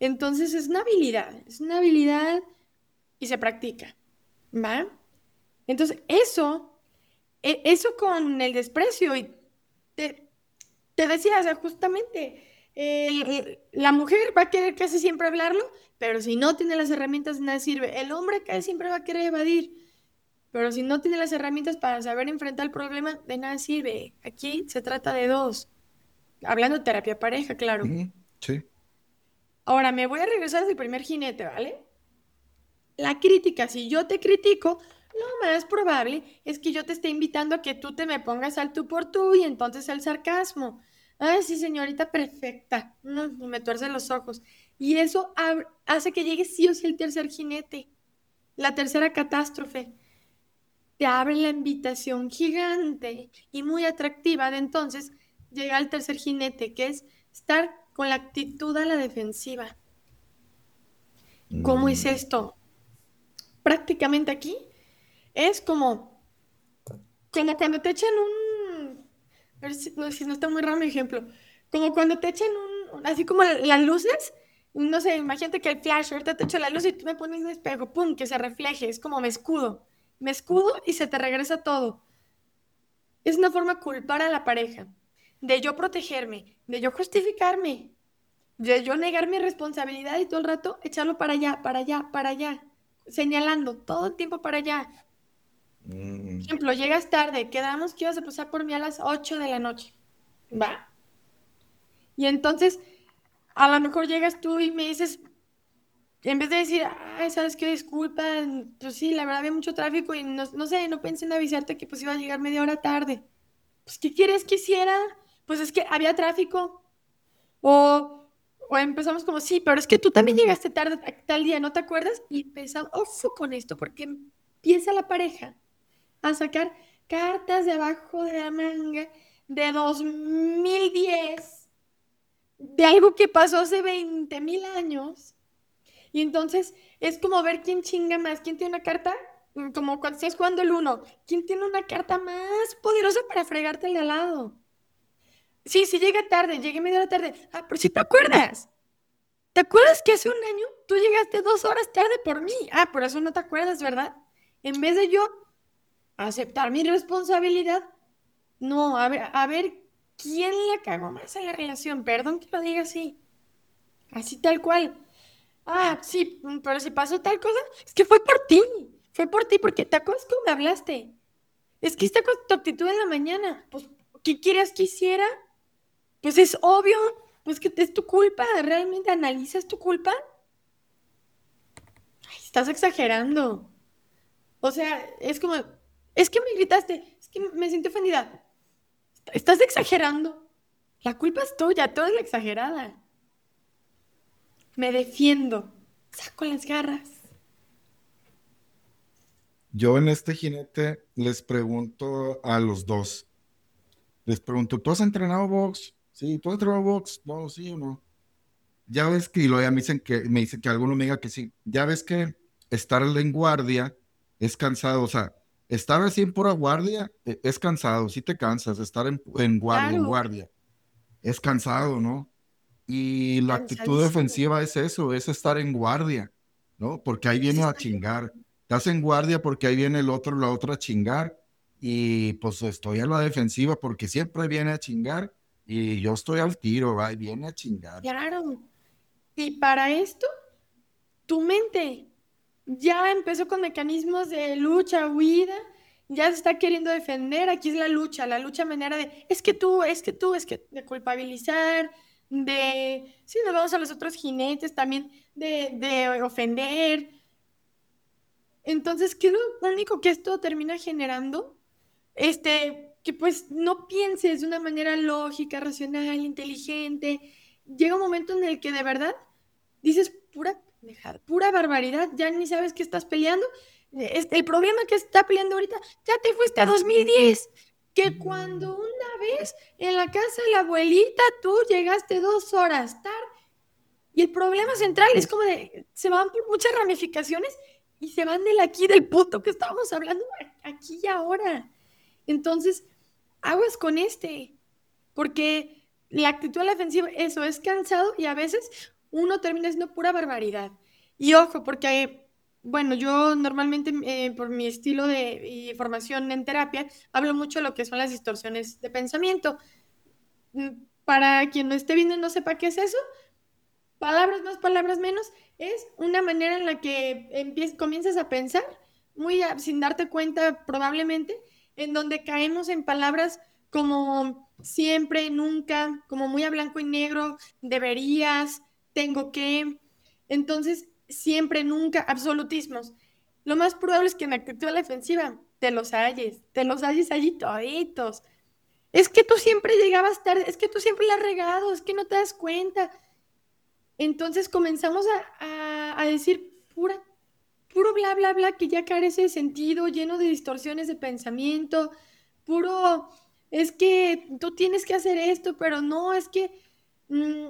Entonces es una habilidad, es una habilidad y se practica, ¿va? Entonces eso, e- eso con el desprecio y te, te decía, o sea, justamente, el- el- la mujer va a querer casi siempre hablarlo, pero si no tiene las herramientas, de nada sirve. El hombre casi siempre va a querer evadir, pero si no tiene las herramientas para saber enfrentar el problema, de nada sirve. Aquí se trata de dos. Hablando de terapia pareja, claro. Ujú, sí. Ahora me voy a regresar al primer jinete, ¿vale? La crítica, si yo te critico, lo más probable es que yo te esté invitando a que tú te me pongas al tú por tú y entonces el sarcasmo. Ay, sí, señorita perfecta. No, me tuerce los ojos. Y eso ab- hace que llegue sí o sí el tercer jinete, la tercera catástrofe. Te abre la invitación gigante y muy atractiva de entonces llega el tercer jinete, que es estar con la actitud a la defensiva. ¿Cómo es Mm, esto? Prácticamente aquí es como, como cuando te echan un, a ver si, no, si no está muy raro mi ejemplo, como cuando te echan un, así como las luces, no sé, imagínate que el flash, ahorita te echo la luz y tú me pones un espejo, pum, que se refleje, es como me escudo, me escudo y se te regresa todo. Es una forma de culpar a la pareja, de yo protegerme, de yo justificarme, de yo negar mi responsabilidad y todo el rato echarlo para allá, para allá, para allá, señalando todo el tiempo para allá. mm, Ejemplo, llegas tarde, quedamos que ibas a pasar por mí a las ocho de la noche, ¿va? Y entonces, a lo mejor llegas tú y me dices, en vez de decir, ay, ¿sabes qué? Disculpa, pues sí, la verdad había mucho tráfico y no, no sé, no pensé en avisarte que pues iba a llegar media hora tarde. Pues, ¿qué quieres que hiciera? Pues es que había tráfico. O, o empezamos como, sí, pero es que tú también llegaste tarde a tal día, ¿no te acuerdas? Y empezamos, ojo con esto, porque empieza la pareja a sacar cartas de abajo de la manga de dos mil diez, de algo que pasó hace veinte mil años. Y entonces es como ver quién chinga más, quién tiene una carta, mm, como cuando estás jugando el uno, quién tiene una carta más poderosa para fregarte el de al lado. Sí, sí llega tarde, llegué media hora tarde. Ah, pero si te acuerdas. ¿Te acuerdas que hace un año tú llegaste dos horas tarde por mí? Ah, por eso no te acuerdas, ¿verdad? En vez de yo aceptar mi responsabilidad, no, a ver, a ver, ¿quién la cagó más en la relación? Perdón que lo diga así, así tal cual. Ah, sí, mm, pero si pasó tal cosa, es que fue por ti, fue por ti, porque te acuerdas cómo me hablaste. Es que esta con tu actitud en la mañana, pues, ¿qué quieres que hiciera? Pues es obvio, pues que es tu culpa, realmente analizas tu culpa. Ay, estás exagerando. O sea, es como, es que me gritaste, es que me siento ofendida. Estás exagerando. La culpa es tuya, tú eres la exagerada. Me defiendo. Saco las garras. yo en este jinete les pregunto a los dos. Les pregunto, ¿tú has entrenado box? Sí, ¿tú has entrenado box? No, sí o no. Ya ves que, y luego ya me dicen que, me dicen que alguno me diga que sí. Ya ves que estar en guardia es cansado. O sea, estar así en pura guardia eh, es cansado. Sí te cansas. Estar en, en guardia, en Claro, guardia. Es cansado, ¿no? Y la actitud cansadísimo. defensiva es eso, es estar en guardia, ¿no? Porque ahí Es viene a estar- chingar. Estás en guardia porque ahí viene el otro, la otra a chingar. Y pues estoy a la defensiva porque siempre viene a chingar. Y yo estoy al tiro, va, y viene a chingar. Claro. Y para esto, tu mente ya empezó con mecanismos de lucha, huida, ya se está queriendo defender. Aquí es la lucha, la lucha manera de, es que tú, es que tú, es que de culpabilizar, de, si nos vamos a los otros jinetes también, de, de ofender. Entonces, ¿qué es lo único que esto termina generando? Este, que pues no pienses de una manera lógica, racional, inteligente. Llega un momento en el que de verdad dices pura pendejada, pura barbaridad, ya ni sabes qué estás peleando. Este, el problema que está peleando ahorita, ya te fuiste a dos mil diez, que cuando una vez en la casa de la abuelita tú llegaste dos horas tarde y el problema central es como de, se van por muchas ramificaciones y se van del aquí del punto que estábamos hablando aquí y ahora. Entonces, aguas con este, porque la actitud a la defensiva, eso es cansado y a veces uno termina siendo pura barbaridad. Y ojo, porque, bueno, yo normalmente eh, por mi estilo de y formación en terapia, hablo mucho de lo que son las distorsiones de pensamiento. Mm, Para quien no esté viendo y no sepa qué es eso, palabras más, palabras menos, es una manera en la que empie- comienzas a pensar, muy a- sin darte cuenta probablemente, en donde caemos en palabras como siempre, nunca, como muy a blanco y negro, deberías, tengo que. Entonces, siempre, nunca, absolutismos. Lo más probable es que en actitud a la defensiva te los halles, te los halles allí toditos. Es que tú siempre llegabas tarde, es que tú siempre la has regado, es que no te das cuenta. Entonces comenzamos a, a- a decir pura, puro bla, bla, bla, que ya carece de sentido, lleno de distorsiones de pensamiento, puro, es que tú tienes que hacer esto, pero no, es que mm,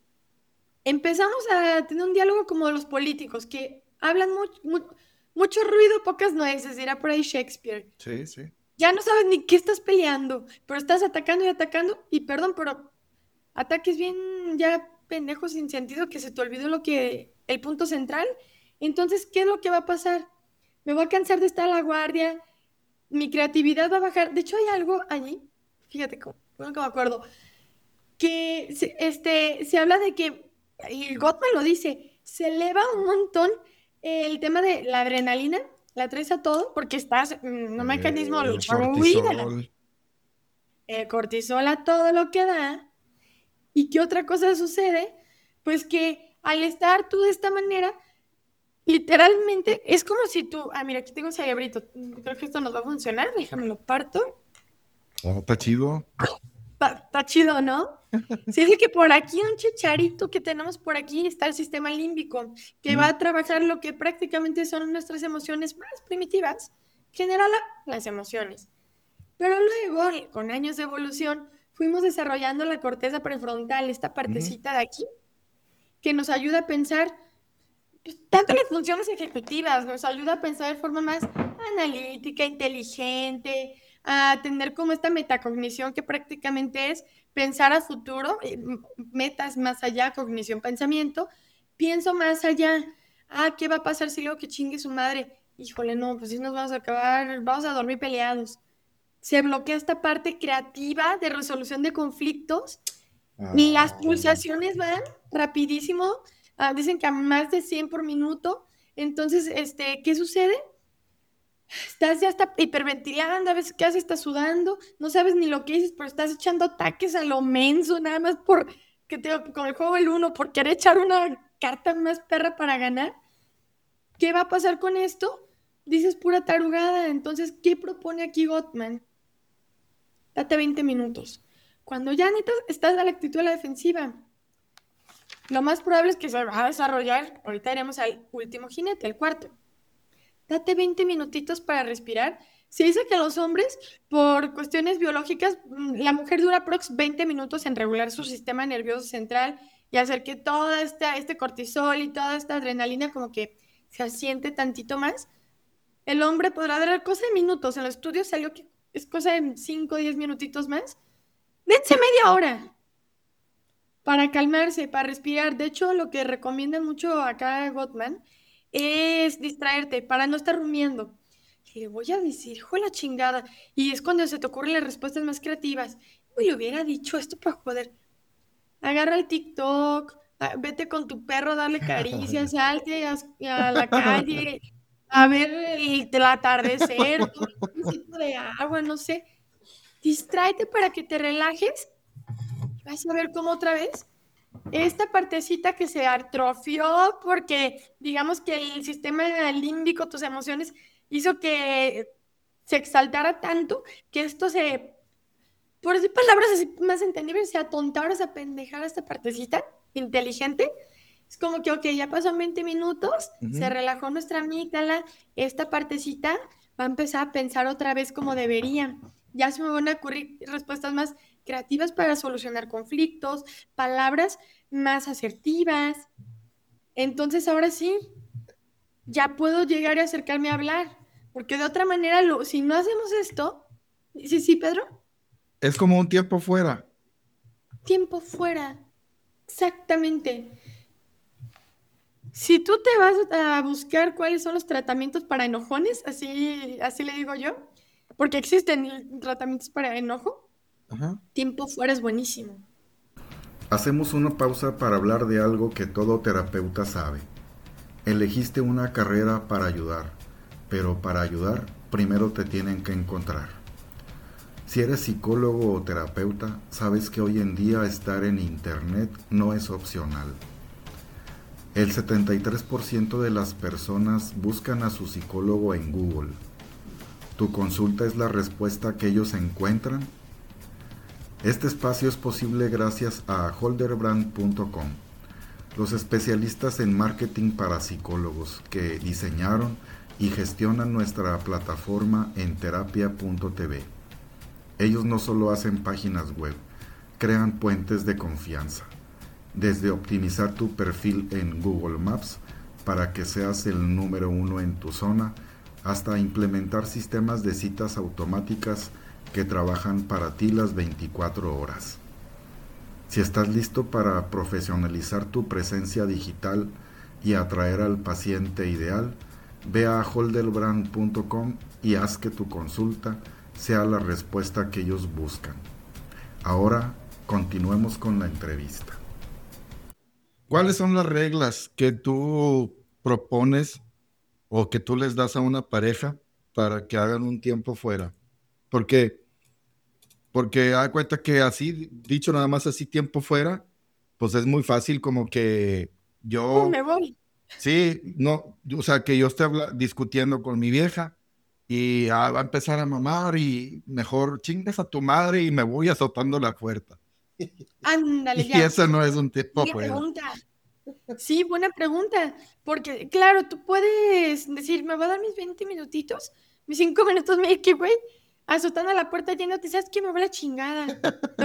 empezamos a tener un diálogo como los políticos, que hablan mucho, mu- mucho ruido, pocas nueces, dirá por ahí Shakespeare. Sí, sí. Ya no sabes ni qué estás peleando, pero estás atacando y atacando, y perdón, pero ataques bien ya pendejos sin sentido que se te olvidó lo que, el punto central. Entonces, ¿qué es lo que va a pasar? Me voy a cansar de estar a la guardia, mi creatividad va a bajar. De hecho, hay algo allí, fíjate cómo, bueno, que me acuerdo, que se, este, se habla de que, y Gottman lo dice, se eleva un montón el tema de la adrenalina, la traes a todo, porque estás en un mecanismo de El lucha o huida, cortisol. el cortisol a todo lo que da. ¿Y qué otra cosa sucede? Pues que al estar tú de esta manera, literalmente es como si tú, ah, mira, aquí tengo un cerebrito, creo que esto nos va a funcionar, déjame lo parto. Oh, está chido. Está, está chido, ¿no? Se dice que por aquí, un chicharito que tenemos por aquí, está el sistema límbico, que va Mm, a trabajar lo que prácticamente son nuestras emociones más primitivas, genera la- las emociones. Pero luego, con años de evolución, fuimos desarrollando la corteza prefrontal, esta ujú. partecita de aquí, que nos ayuda a pensar, pues, tanto las funciones ejecutivas, nos ayuda a pensar de forma más analítica, inteligente, a tener como esta metacognición que prácticamente es pensar a futuro, eh, metas más allá, cognición, pensamiento, pienso más allá, ah, ¿qué va a pasar si luego que chingue su madre? Híjole, no, pues si nos vamos a acabar, vamos a dormir peleados. Se bloquea esta parte creativa de resolución de conflictos, las Ah, pulsaciones van rapidísimo, ah, dicen que a más de cien por minuto. Entonces, este, ¿qué sucede? Estás ya hasta hiperventilando, a veces casi estás sudando, no sabes ni lo que dices, pero estás echando ataques a lo menso, nada más por que te, con el juego del uno, por querer echar una carta más perra para ganar. ¿Qué va a pasar con esto? Dices pura tarugada. Entonces, ¿qué propone aquí Gottman? Date veinte minutos. Cuando ya neta estás a la actitud de la defensiva, lo más probable es que se va a desarrollar, ahorita iremos al último jinete, el cuarto. Date veinte minutitos para respirar. Se dice que los hombres, por cuestiones biológicas, mm, la mujer dura aprox veinte minutos en regular su sistema nervioso central y hacer que todo este, este cortisol y toda esta adrenalina como que se asiente tantito más. El hombre podrá durar cosa de minutos. En los estudios salió que es cosa de cinco o diez minutitos más. Dense media hora para calmarse, para respirar. De hecho, lo que recomiendan mucho acá Gottman es distraerte para no estar rumiando. Le voy a decir, hijo de la chingada. Y es cuando se te ocurren las respuestas más creativas. Uy, le hubiera dicho esto para joder. Agarra el TikTok, ah, vete con tu perro a darle caricias, salte a, a la calle a ver el, el atardecer, toma un vasito de agua, no sé. Distráete para que te relajes. Vas a ver cómo otra vez esta partecita que se atrofió porque digamos que el sistema límbico, tus emociones, hizo que se exaltara tanto que esto se, por decir palabras así más entendibles, se atontara, se apendejara esta partecita inteligente. Es como que, ok, ya pasó veinte minutos, se ujú. relajó nuestra amígdala, esta partecita va a empezar a pensar otra vez como debería. Ya se me van a ocurrir respuestas más creativas para solucionar conflictos, palabras más asertivas. Entonces ahora sí, ya puedo llegar y acercarme a hablar, porque de otra manera, lo, si no hacemos esto, sí, sí, Pedro, Es como un tiempo fuera. tiempo fuera, exactamente. Si tú te vas a buscar cuáles son los tratamientos para enojones, así, así le digo yo, porque existen tratamientos para enojo, Ajá. tiempo fuera es buenísimo. Hacemos una pausa para hablar de algo que todo terapeuta sabe. Elegiste una carrera para ayudar, pero para ayudar primero te tienen que encontrar. Si eres psicólogo o terapeuta, sabes que hoy en día estar en internet no es opcional. El setenta y tres por ciento de las personas buscan a su psicólogo en Google. ¿Tu consulta es la respuesta que ellos encuentran? Este espacio es posible gracias a holderbrand punto com, los especialistas en marketing para psicólogos que diseñaron y gestionan nuestra plataforma en terapia punto t v. Ellos no solo hacen páginas web, crean puentes de confianza, desde optimizar tu perfil en Google Maps para que seas el número uno en tu zona, hasta implementar sistemas de citas automáticas que trabajan para ti las veinticuatro horas. Si estás listo para profesionalizar tu presencia digital y atraer al paciente ideal, ve a holderbrand punto com y haz que tu consulta sea la respuesta que ellos buscan. Ahora continuemos con la entrevista. ¿Cuáles son las reglas que tú propones o que tú les das a una pareja para que hagan un tiempo fuera? Porque, porque da cuenta que así, dicho nada más así, tiempo fuera, pues es muy fácil como que ¡Pum! yo, Me voy. sí, no, o sea, que yo esté habla- discutiendo con mi vieja y ah, va a empezar a mamar y mejor chingas a tu madre y me voy azotando la puerta. Ándale, Y ya. eso no es un tiempo Buena fuera. pregunta. Sí, buena pregunta. Porque, claro, tú puedes decir, me voy a dar mis veinte minutitos, mis cinco minutos, me que güey, azotando la puerta yéndote, ¿sabes qué? Me voy a la chingada.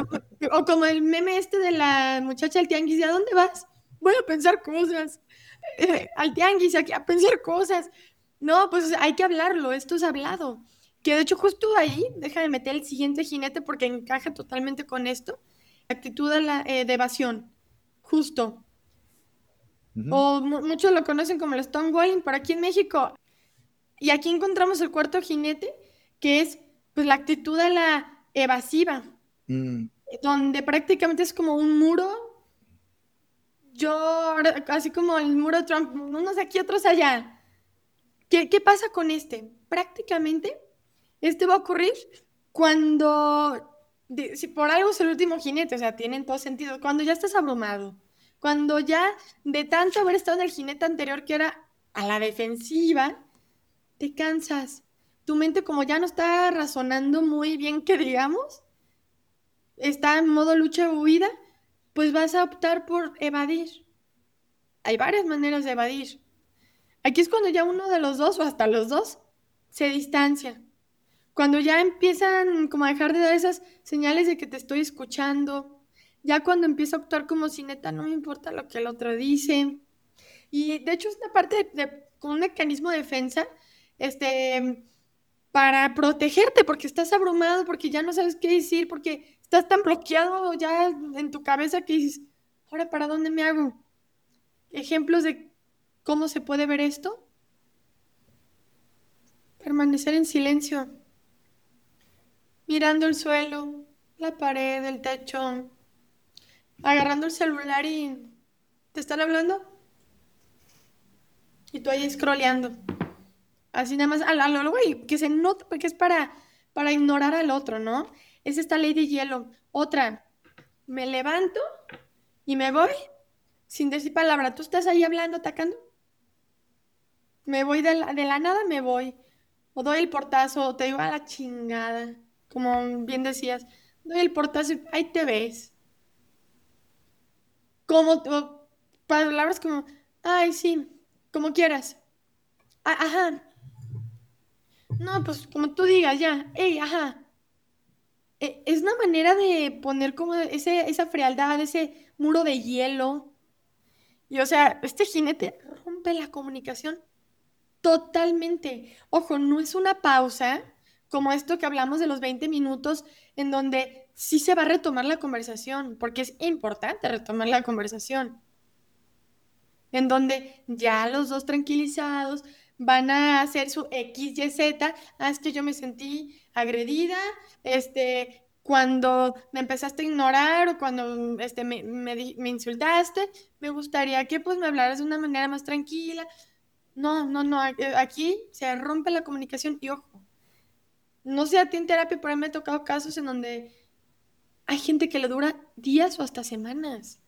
O como el meme este de la muchacha del tianguis, ¿de a dónde vas? Voy a pensar cosas. Eh, al tianguis, aquí a pensar cosas. No, pues hay que hablarlo, esto es hablado. Que de hecho justo ahí, déjame meter el siguiente jinete porque encaja totalmente con esto. Actitud de, la, eh, de evasión. Justo. Ujú. O mu- muchos lo conocen como el stonewalling, pero aquí en México, y aquí encontramos el cuarto jinete, que es pues la actitud de la evasiva, Mm, donde prácticamente es como un muro, yo, ahora- así como el muro de Trump, unos aquí, otros allá. ¿Qué, qué pasa con este? Prácticamente, este va a ocurrir cuando, de- si por algo es el último jinete, o sea, tiene en todo sentido, cuando ya estás abrumado, cuando ya de tanto haber estado en el jinete anterior que era a la defensiva, te cansas. Tu mente como ya no está razonando muy bien, que digamos, está en modo lucha o huida, pues vas a optar por evadir. Hay varias maneras de evadir. Aquí es cuando ya uno de los dos o hasta los dos se distancia. Cuando ya empiezan como a dejar de dar esas señales de que te estoy escuchando, ya cuando empiezo a actuar como si neta no me importa lo que el otro dice. Y de hecho es una parte de, de- como un mecanismo de defensa, este, para protegerte, porque estás abrumado, porque ya no sabes qué decir, porque estás tan bloqueado ya en tu cabeza que dices, ahora, ¿para dónde me hago? Ejemplos de cómo se puede ver esto. Permanecer en silencio, mirando el suelo, la pared, el techo, agarrando el celular y te están hablando y tú ahí scrolleando. Así nada más, a lo, a lo güey, que se nota porque es para, para ignorar al otro, ¿no? Es esta ley de hielo. Otra, me levanto y me voy sin decir palabra. Tú estás ahí hablando, atacando. Me voy de la, de la nada, me voy. O doy el portazo, o te digo a la chingada. Como bien decías, doy el portazo y ahí te ves. Como, o palabras como, ay, sí, como quieras. "Ah, ajá. No, pues como tú digas, ya. Ey, ajá. E- Es una manera de poner como ese, esa frialdad, ese muro de hielo. Y o sea, este jinete rompe la comunicación totalmente. Ojo, no es una pausa como esto que hablamos de los veinte minutos en donde sí se va a retomar la conversación, porque es importante retomar la conversación. en donde ya los dos tranquilizados van a hacer su equis ye zeta. Ah, es que yo me sentí agredida, este, cuando me empezaste a ignorar o cuando este, me, me, me insultaste, me gustaría que pues me hablaras de una manera más tranquila. No, no, no, aquí se rompe la comunicación y ojo, no sé a ti en terapia, pero a mí me ha tocado casos en donde hay gente que le dura días o hasta semanas.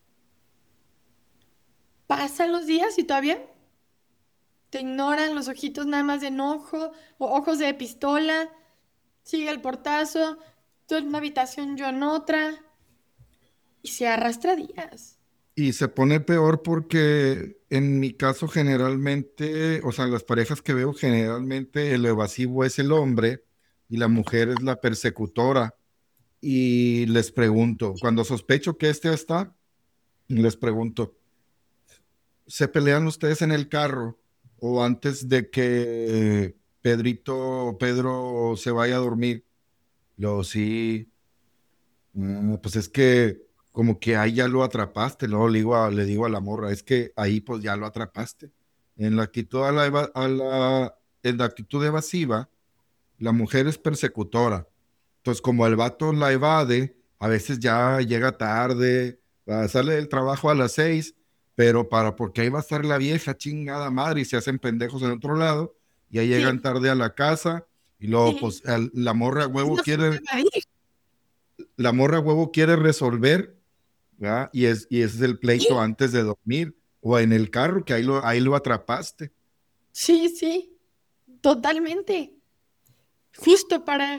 Pasan los días y todavía te ignoran, los ojitos nada más de enojo o ojos de pistola, sigue el portazo, tú en una habitación, yo en otra, y se arrastra días. Y se pone peor porque en mi caso generalmente, o sea, en las parejas que veo generalmente el evasivo es el hombre y la mujer es la persecutora. Y les pregunto, cuando sospecho que este está, les pregunto, ¿se pelean ustedes en el carro o antes de que Pedrito o Pedro se vaya a dormir? Yo sí. "Mm, pues es que como que ahí ya lo atrapaste, luego le digo a, le digo a la morra, es que ahí pues ya lo atrapaste. En la actitud, a la, eva- a la- en la actitud evasiva, la mujer es persecutora. Entonces, como el vato la evade, a veces ya llega tarde, ah, sale del trabajo a las seis, pero para, porque ahí va a estar la vieja chingada madre y se hacen pendejos en otro lado, y ahí llegan Sí, tarde a la casa, y luego sí, pues el- la morra a es huevo una forma de quiere, evadir. la morra a huevo quiere resolver, ¿verdad? Y, es, y ese es el pleito Sí, antes de dormir, o en el carro, que ahí lo, ahí lo atrapaste. sí, sí, totalmente. Justo para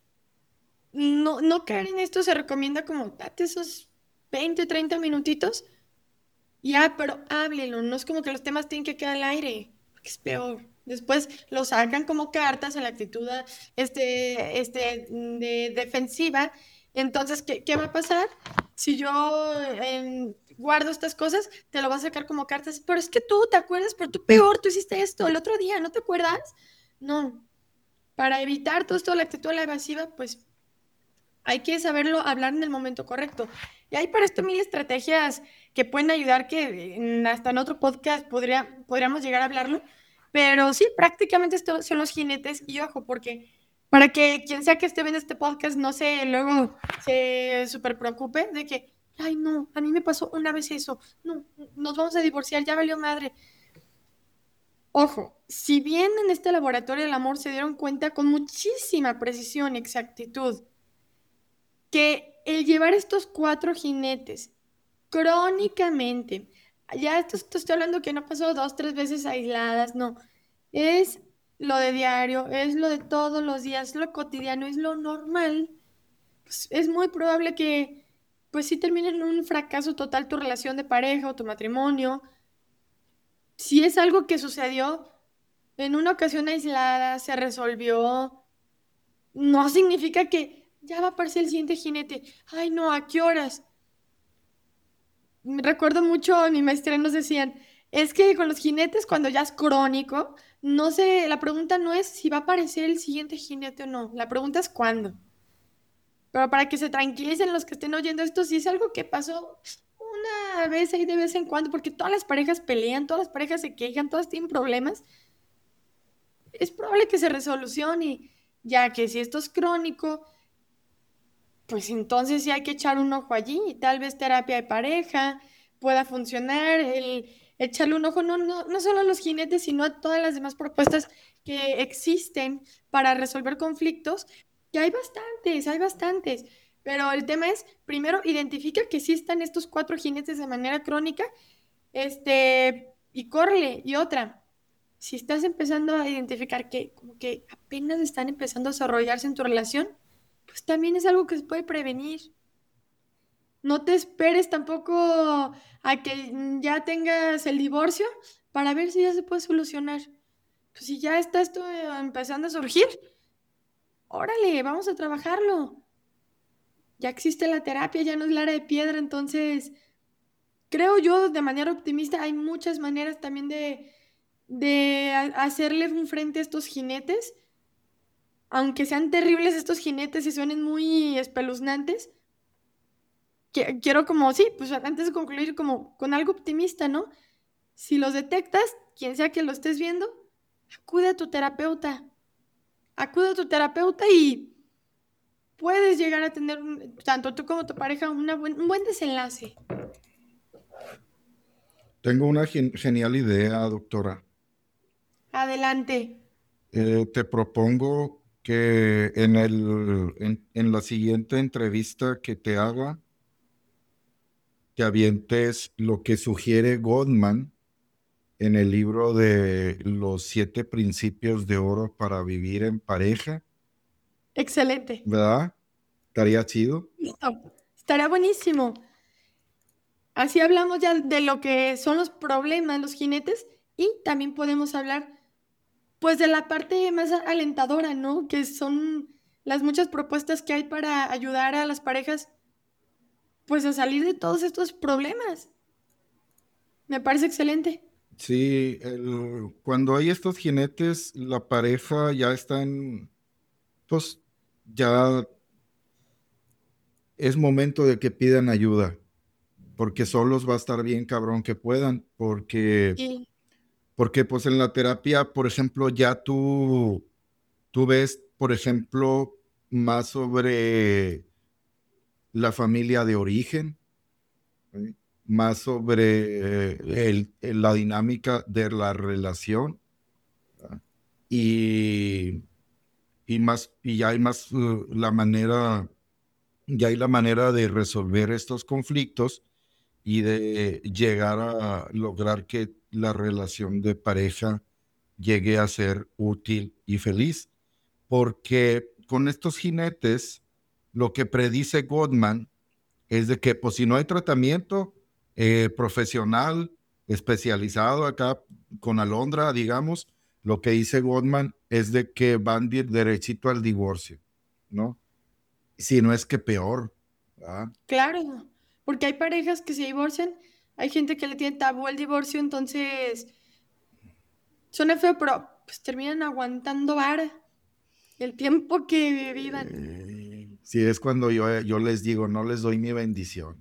no, no caer en esto se recomienda como date esos veinte treinta minutitos. Ya, pero háblelo, no es como que los temas tienen que quedar al aire, porque es peor. Después lo sacan como cartas en la actitud ah, este, este, mm, de defensiva. Entonces, ¿qué, qué va a pasar? Si yo em, guardo estas cosas, te lo va a sacar como cartas, pero es que tú te acuerdas, pero tú peor, tú hiciste esto el otro día, ¿no te acuerdas? No, para evitar todo esto de la actitud de la evasiva, pues hay que saberlo hablar en el momento correcto. Y hay para esto mil estrategias que pueden ayudar que en- hasta en otro podcast podría, podríamos llegar a hablarlo. Pero sí, prácticamente estos son los jinetes. Y ojo, porque para que quien sea que esté viendo este podcast no se luego se súper preocupe de que, ay, no, a mí me pasó una vez eso. No, nos vamos a divorciar, ya valió madre. Ojo, si bien en este laboratorio del amor se dieron cuenta con muchísima precisión y exactitud que el llevar estos cuatro jinetes crónicamente, ya esto, esto estoy hablando que no pasó dos, tres veces aisladas, no, es lo de diario, es lo de todos los días, lo cotidiano, es lo normal, pues es muy probable que pues sí termine en un fracaso total tu relación de pareja o tu matrimonio. Si es algo que sucedió en una ocasión aislada, se resolvió, no significa que ya va a aparecer el siguiente jinete. Ay, no, ¿a qué horas? Recuerdo mucho, en mi maestría nos decían, es que con los jinetes, cuando ya es crónico, no sé, la pregunta no es si va a aparecer el siguiente jinete o no, la pregunta es cuándo. Pero para que se tranquilicen los que estén oyendo esto, si es algo que pasó una vez ahí de vez en cuando, porque todas las parejas pelean, todas las parejas se quejan, todas tienen problemas, es probable que se resolucione, ya que si esto es crónico, pues entonces sí hay que echar un ojo allí, tal vez terapia de pareja pueda funcionar, el echarle un ojo no, no, no solo a los jinetes, sino a todas las demás propuestas que existen para resolver conflictos, que hay bastantes, hay bastantes, pero el tema es, primero, identifica que sí están estos cuatro jinetes de manera crónica, este, y córrele, y otra, si estás empezando a identificar que como que apenas están empezando a desarrollarse en tu relación, pues también es algo que se puede prevenir. No te esperes tampoco a que mm, ya tengas el divorcio para ver si ya se puede solucionar. Pues si ya está esto eh, empezando a surgir, órale, vamos a trabajarlo. Ya existe la terapia, ya no es la era de piedra, entonces creo yo de manera optimista hay muchas maneras también de, de a- hacerle un frente a estos jinetes, aunque sean terribles estos jinetes y suenen muy espeluznantes. Qui- Quiero como, sí, pues antes de concluir como con algo optimista, ¿no? Si los detectas, quien sea que lo estés viendo, acude a tu terapeuta. Acude a tu terapeuta y puedes llegar a tener, un- tanto tú como tu pareja, una buen- un buen desenlace. Tengo una gen- genial idea, doctora. Adelante. Eh, te propongo que en el, en, en la siguiente entrevista que te haga, te avientes lo que sugiere Goldman en el libro de los siete principios de oro para vivir en pareja, Excelente. ¿verdad? Estaría chido. Listo. Estará buenísimo. Así hablamos ya de lo que son los problemas, los jinetes, y también podemos hablar, pues, de la parte más alentadora, ¿no? Que son las muchas propuestas que hay para ayudar a las parejas, pues, a salir de todos estos problemas. Me parece excelente. Sí, el- cuando hay estos jinetes, la pareja ya está en, pues ya es momento de que pidan ayuda, porque solos va a estar bien cabrón que puedan, porque, Y porque pues en la terapia, por ejemplo, ya tú, tú ves, por ejemplo, más sobre la familia de origen, ¿sí? Más sobre eh, el- el- la dinámica de la relación, ¿verdad? y, y más, y ya hay más uh, la manera, ya hay la manera de resolver estos conflictos y de llegar a lograr que la relación de pareja llegue a ser útil y feliz. Porque con estos jinetes, lo que predice Gottman es de que, pues, si no hay tratamiento eh, profesional, especializado acá con Alondra, digamos, lo que dice Gottman es de que van de- derechito al divorcio, ¿no? Si no es que peor, ¿verdad? claro, porque hay parejas que se divorcian, hay gente que le tiene tabú el divorcio, entonces suena feo, pero pues terminan aguantando vara el tiempo que vivan. Eh, sí, es cuando yo, yo les digo, no les doy mi bendición,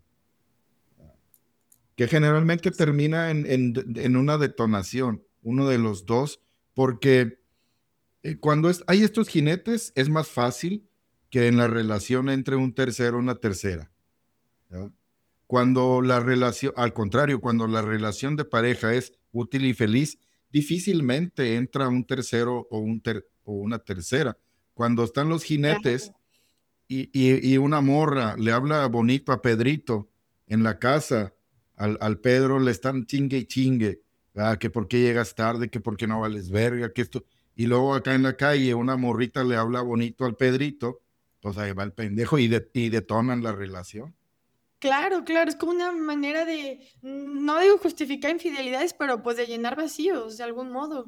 que generalmente termina en, en, en una detonación, uno de los dos, porque eh, cuando es, hay estos jinetes es más fácil que en la relación entre un tercero o una tercera, ¿ya? Cuando la relación, al contrario, cuando la relación de pareja es útil y feliz, difícilmente entra un tercero o, un ter- o una tercera. Cuando están los jinetes Claro. y, y, y una morra le habla bonito a Pedrito en la casa, al, al Pedro le están chingue y chingue, ah, que por qué llegas tarde, que por qué no vales verga, que esto, y luego acá en la calle una morrita le habla bonito al Pedrito, pues ahí va el pendejo y, de, y detonan la relación. Claro, claro, es como una manera de, no digo justificar infidelidades, pero pues de llenar vacíos de algún modo.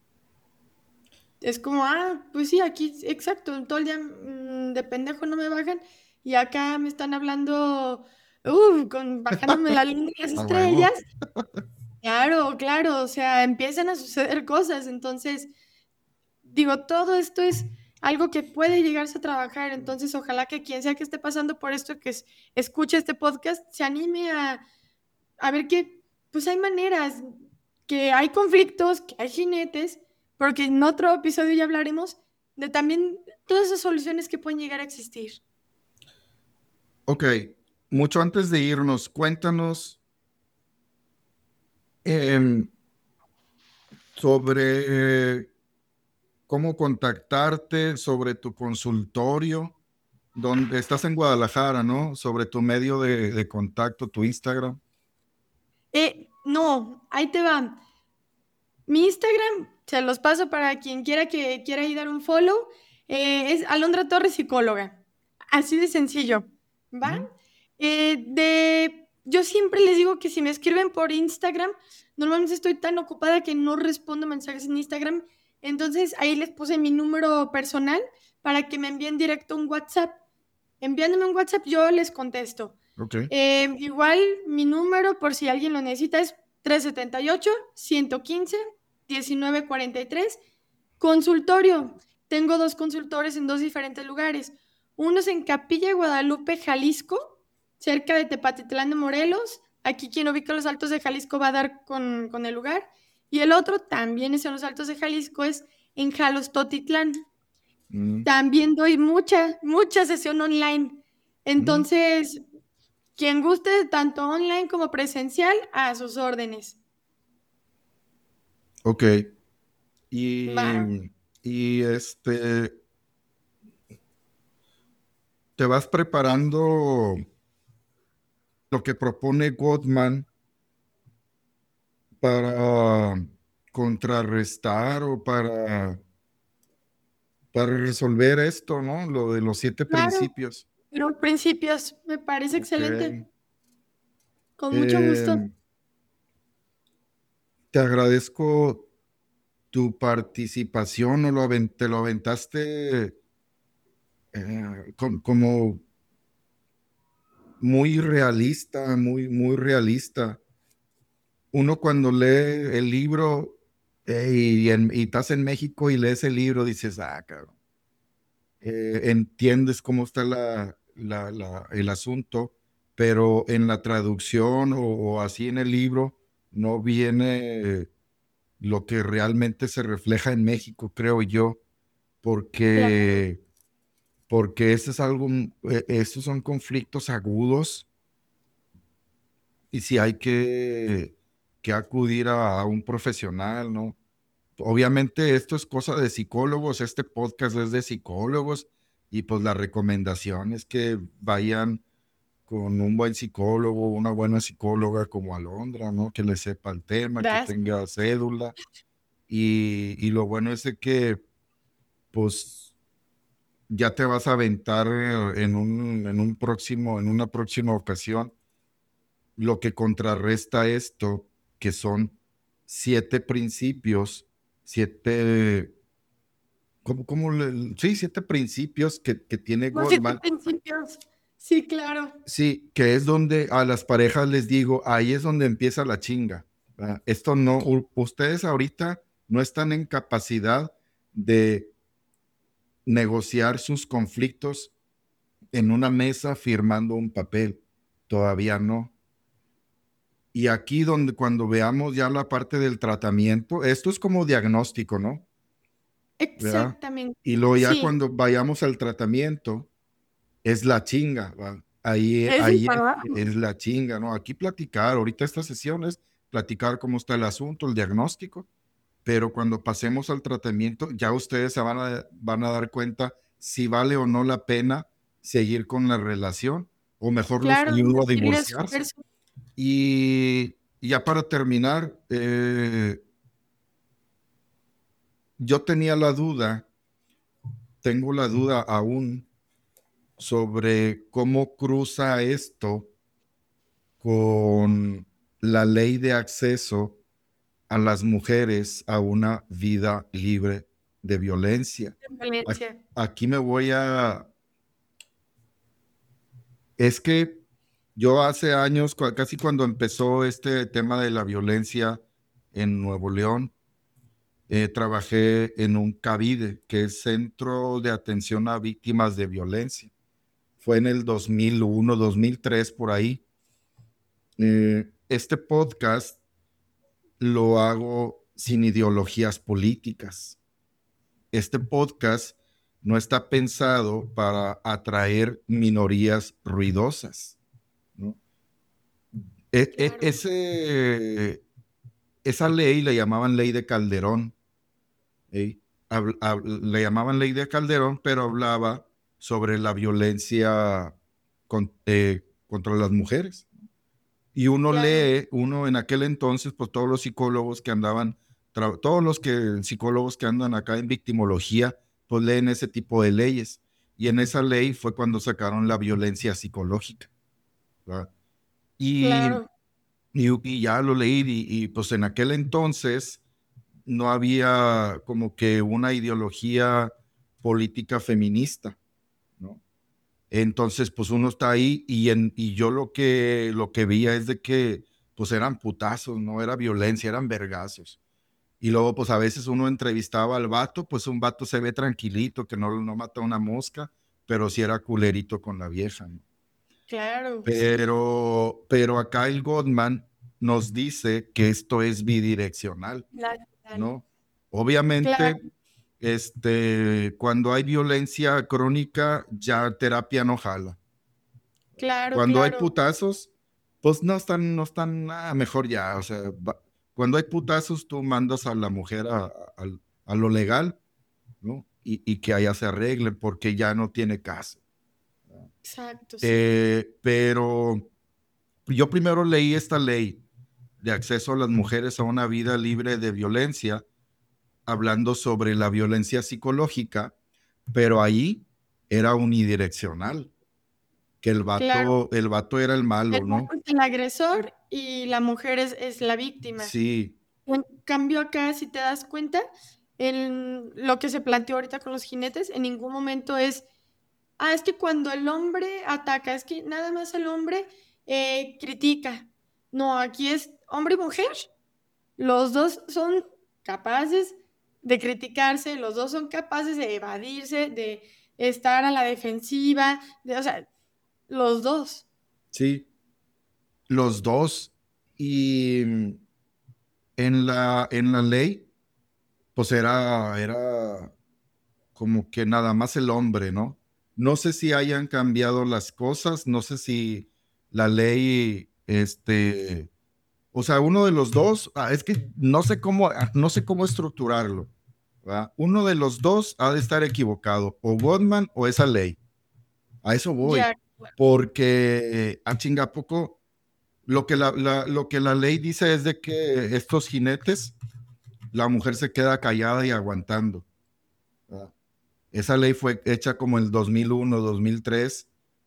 Es como, ah, pues sí, aquí, exacto, todo el día mm, de pendejo no me bajan y acá me están hablando, uh, con, bajándome la luna y las A estrellas. huevo. Claro, claro, o sea, empiezan a suceder cosas, entonces, digo, todo esto es algo que puede llegarse a trabajar, entonces ojalá que quien sea que esté pasando por esto, que es- escuche este podcast, se anime a a ver que, pues hay maneras, que hay conflictos, que hay jinetes, porque en otro episodio ya hablaremos de también todas esas soluciones que pueden llegar a existir. Ok, mucho antes de irnos, cuéntanos em, sobre eh, cómo contactarte, sobre tu consultorio, donde estás en Guadalajara, ¿no? Sobre tu medio de, de contacto, tu Instagram. Eh, no, ahí te va. Mi Instagram, se los paso para quien quiera que quiera ir dar un follow, eh, es Alondra Torres Psicóloga. Así de sencillo, ¿va? ¿Mm? Eh, de, yo siempre les digo que si me escriben por Instagram, normalmente estoy tan ocupada que no respondo mensajes en Instagram, entonces ahí les puse mi número personal para que me envíen directo un WhatsApp. Enviándome un WhatsApp, yo les contesto. Ok. Eh, igual mi número, por si alguien lo necesita, es tres siete ocho, uno uno cinco, uno nueve cuatro tres. Consultorio. Tengo dos consultores en dos diferentes lugares. Uno es en Capilla de Guadalupe, Jalisco, cerca de Tepatitlán de Morelos. aquí quien ubica los Altos de Jalisco va a dar con, con el lugar. Y el otro también es en los Altos de Jalisco, es en Jalostotitlán. Mm, También doy mucha, mucha sesión online. mm, Entonces, quien guste, tanto online como presencial, a sus órdenes. ok. Y, Va. y este, te vas preparando lo que propone Gottman para contrarrestar o para, para resolver esto, ¿no? Lo de los siete Claro, principios. pero principios, me parece Ok. excelente. Con mucho gusto. Eh, te agradezco tu participación, o lo aven- te lo aventaste eh, com- como muy realista, muy, muy realista. Uno cuando lee el libro eh, y, en- y estás en México y lees el libro, dices, ah, cabrón, eh, entiendes cómo está la, la- la- el asunto, pero en la traducción o, o así en el libro no viene lo que realmente se refleja en México, creo yo, Claro. porque, porque ese es algo, eh, estos son conflictos agudos y si hay que, que acudir a, a un profesional, ¿no? Obviamente esto es cosa de psicólogos, este podcast es de psicólogos y pues la recomendación es que vayan con un buen psicólogo, una buena psicóloga como Alondra, ¿no? Que le sepa el tema, que Gracias. tenga cédula y, y lo bueno es de que pues ya te vas a aventar eh, en un, en un próximo, en una próxima ocasión lo que contrarresta esto, que son siete principios, siete, ¿cómo, cómo le- sí, siete principios que, que tiene Los siete Goldman. principios. Sí, claro. Sí, que es donde a las parejas les digo, ahí es donde empieza la chinga. ¿Verdad? Esto no, u- ustedes ahorita no están en capacidad de negociar sus conflictos en una mesa firmando un papel. Todavía no. Y aquí donde cuando veamos ya la parte del tratamiento, esto es como diagnóstico, ¿no? ¿Verdad? Exactamente. Y luego ya Sí, cuando vayamos al tratamiento, es la chinga, ¿va? Ahí, es ahí es, verdad. es la chinga, ¿no? Aquí platicar, ahorita esta sesión es platicar cómo está el asunto, el diagnóstico, pero cuando pasemos al tratamiento, ya ustedes se van a, van a dar cuenta si vale o no la pena seguir con la relación, o mejor los Claro, ayudo a invertirle divorciarse. esfuerzo. Y ya para terminar, eh, yo tenía la duda, tengo la duda aún sobre cómo cruza esto con la ley de acceso a las mujeres a una vida libre de violencia. Ac- Valencia. Aquí me voy a... Es que yo hace años, cu- casi cuando empezó este tema de la violencia en Nuevo León, eh, trabajé en un CAVIDE, que es Centro de Atención a Víctimas de Violencia. Fue en el dos mil uno, dos mil tres, por ahí. Eh, este podcast lo hago sin ideologías políticas. Este podcast no está pensado para atraer minorías ruidosas, ¿no? E- e- Claro. ese, esa ley le llamaban ley de Calderón, ¿eh? Habl- hab- le llamaban ley de Calderón, pero hablaba sobre la violencia con- eh, contra las mujeres. Y uno Claro. lee, uno en aquel entonces, pues todos los psicólogos que andaban, tra- todos los que, psicólogos que andan acá en victimología, pues leen ese tipo de leyes. Y en esa ley fue cuando sacaron la violencia psicológica, ¿verdad? Y, Claro. y, y ya lo leí y, y pues en aquel entonces no había como que una ideología política feminista, ¿no? Entonces, pues uno está ahí y, en, y yo lo que, lo que veía es de que pues eran putazos, no era violencia, eran vergazos. Y luego pues a veces uno entrevistaba al vato, pues un vato se ve tranquilito, que no, no mata una mosca, pero sí era culerito con la vieja, ¿no? Claro, sí, Pero, pero acá el Gottman nos dice que esto es bidireccional, claro, ¿no? claro, Obviamente, este, cuando hay violencia crónica, ya terapia no jala. claro, Cuando hay claro, putazos, pues no están, no están, ah, mejor ya, o sea, va- cuando hay putazos, tú mandas a la mujer a, a- a lo legal, ¿no? Y, y que allá se arregle porque ya no tiene caso. exacto, sí, Eh, pero yo primero leí esta ley de acceso a las mujeres a una vida libre de violencia, hablando sobre la violencia psicológica, pero ahí era unidireccional, que el claro. vato, el vato era el El malo, ¿no? vato es el agresor y la mujer es, es la víctima. Sí, En cambio acá, si te das cuenta, en lo que se planteó ahorita con los jinetes, en ningún momento es, ah, es que cuando el hombre ataca, es que nada más el hombre eh, critica. No, aquí es hombre y mujer. Los dos son capaces de criticarse, los dos son capaces de evadirse, de estar a la defensiva, de, o sea, los dos. sí, los dos. Y mm, en la, en la ley, pues era, era como que nada más el hombre, ¿no? No sé si hayan cambiado las cosas, no sé si la ley, este, o sea, uno de los dos, ah, es que no sé cómo, ah, no sé cómo estructurarlo, ¿verdad? Uno de los dos ha de estar equivocado, o Gottman o esa ley. A eso voy, Ya, porque a chinga poco, lo que la, la- lo que la ley dice es de que estos jinetes, la mujer se queda callada y aguantando, ¿verdad? Esa ley fue hecha como el dos mil uno, dos mil tres.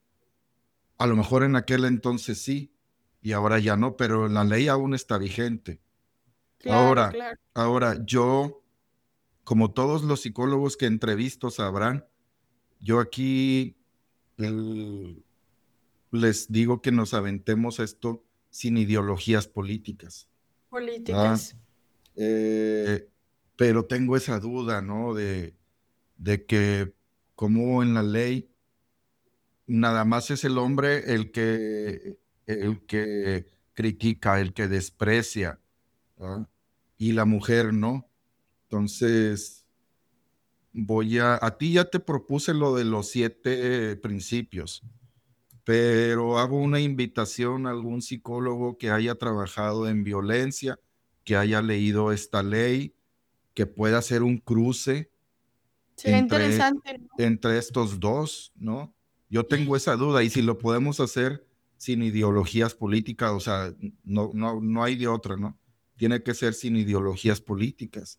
A lo mejor en aquel entonces sí, y ahora ya no, pero la ley aún está vigente. claro, Ahora, claro. ahora yo, como todos los psicólogos que entrevisto sabrán, yo aquí el- les digo que nos aventemos esto sin ideologías políticas. ¿Ah? Políticas. Eh, pero tengo esa duda, ¿no? De, de que como en la ley nada más es el hombre el que, el que critica, el que desprecia, ¿ah? Y la mujer no. Entonces, voy a, a ti ya te propuse lo de los siete principios, pero hago una invitación a algún psicólogo que haya trabajado en violencia, que haya leído esta ley, que pueda hacer un cruce Sería entre, interesante, ¿no? entre estos dos, ¿no? Yo tengo Sí, esa duda y si lo podemos hacer sin ideologías políticas, o sea, no, no, no hay de otra, ¿no? Tiene que ser sin ideologías políticas,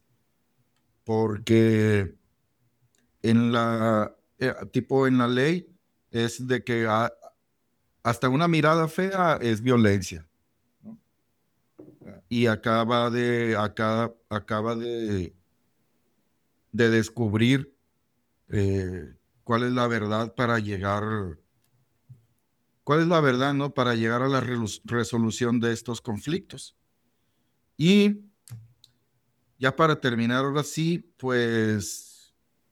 porque en la, eh, tipo en la ley es de que a- hasta una mirada fea es violencia, ¿no? Y acaba de, acá, acaba de, de descubrir eh, cuál es la verdad para llegar, cuál es la verdad, ¿no? Para llegar a la relu- resolución de estos conflictos. Y ya para terminar, ahora sí, pues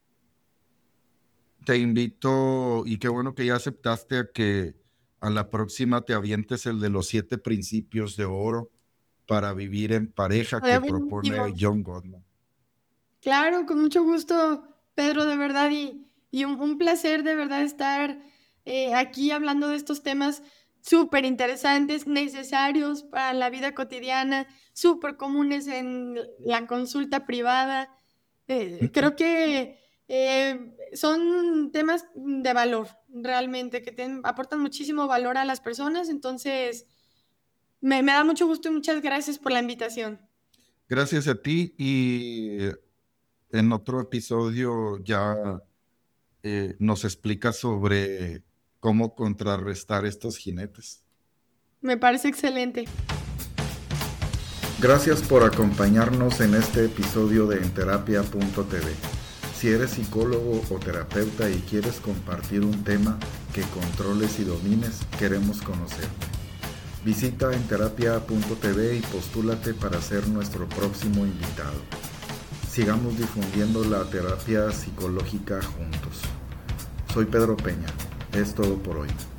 te invito, y qué bueno que ya aceptaste a que a la próxima te avientes el de los siete principios de oro para vivir en pareja estaría que propone buenísimo. John Gottman. Claro, con mucho gusto, Pedro, de verdad, y, y un, un placer de verdad estar eh, aquí hablando de estos temas súper interesantes, necesarios para la vida cotidiana, súper comunes en la consulta privada. Eh, creo que eh, son temas de valor, realmente, que te aportan muchísimo valor a las personas, entonces me, me da mucho gusto y muchas gracias por la invitación. Gracias a ti y en otro episodio ya eh, nos explica sobre cómo contrarrestar estos jinetes. Me parece excelente. Gracias por acompañarnos en este episodio de Enterapia punto t v. Si eres psicólogo o terapeuta y quieres compartir un tema que controles y domines, queremos conocerte. Visita Enterapia punto t v y postúlate para ser nuestro próximo invitado. Sigamos difundiendo la terapia psicológica juntos. Soy Pedro Peña. Es todo por hoy.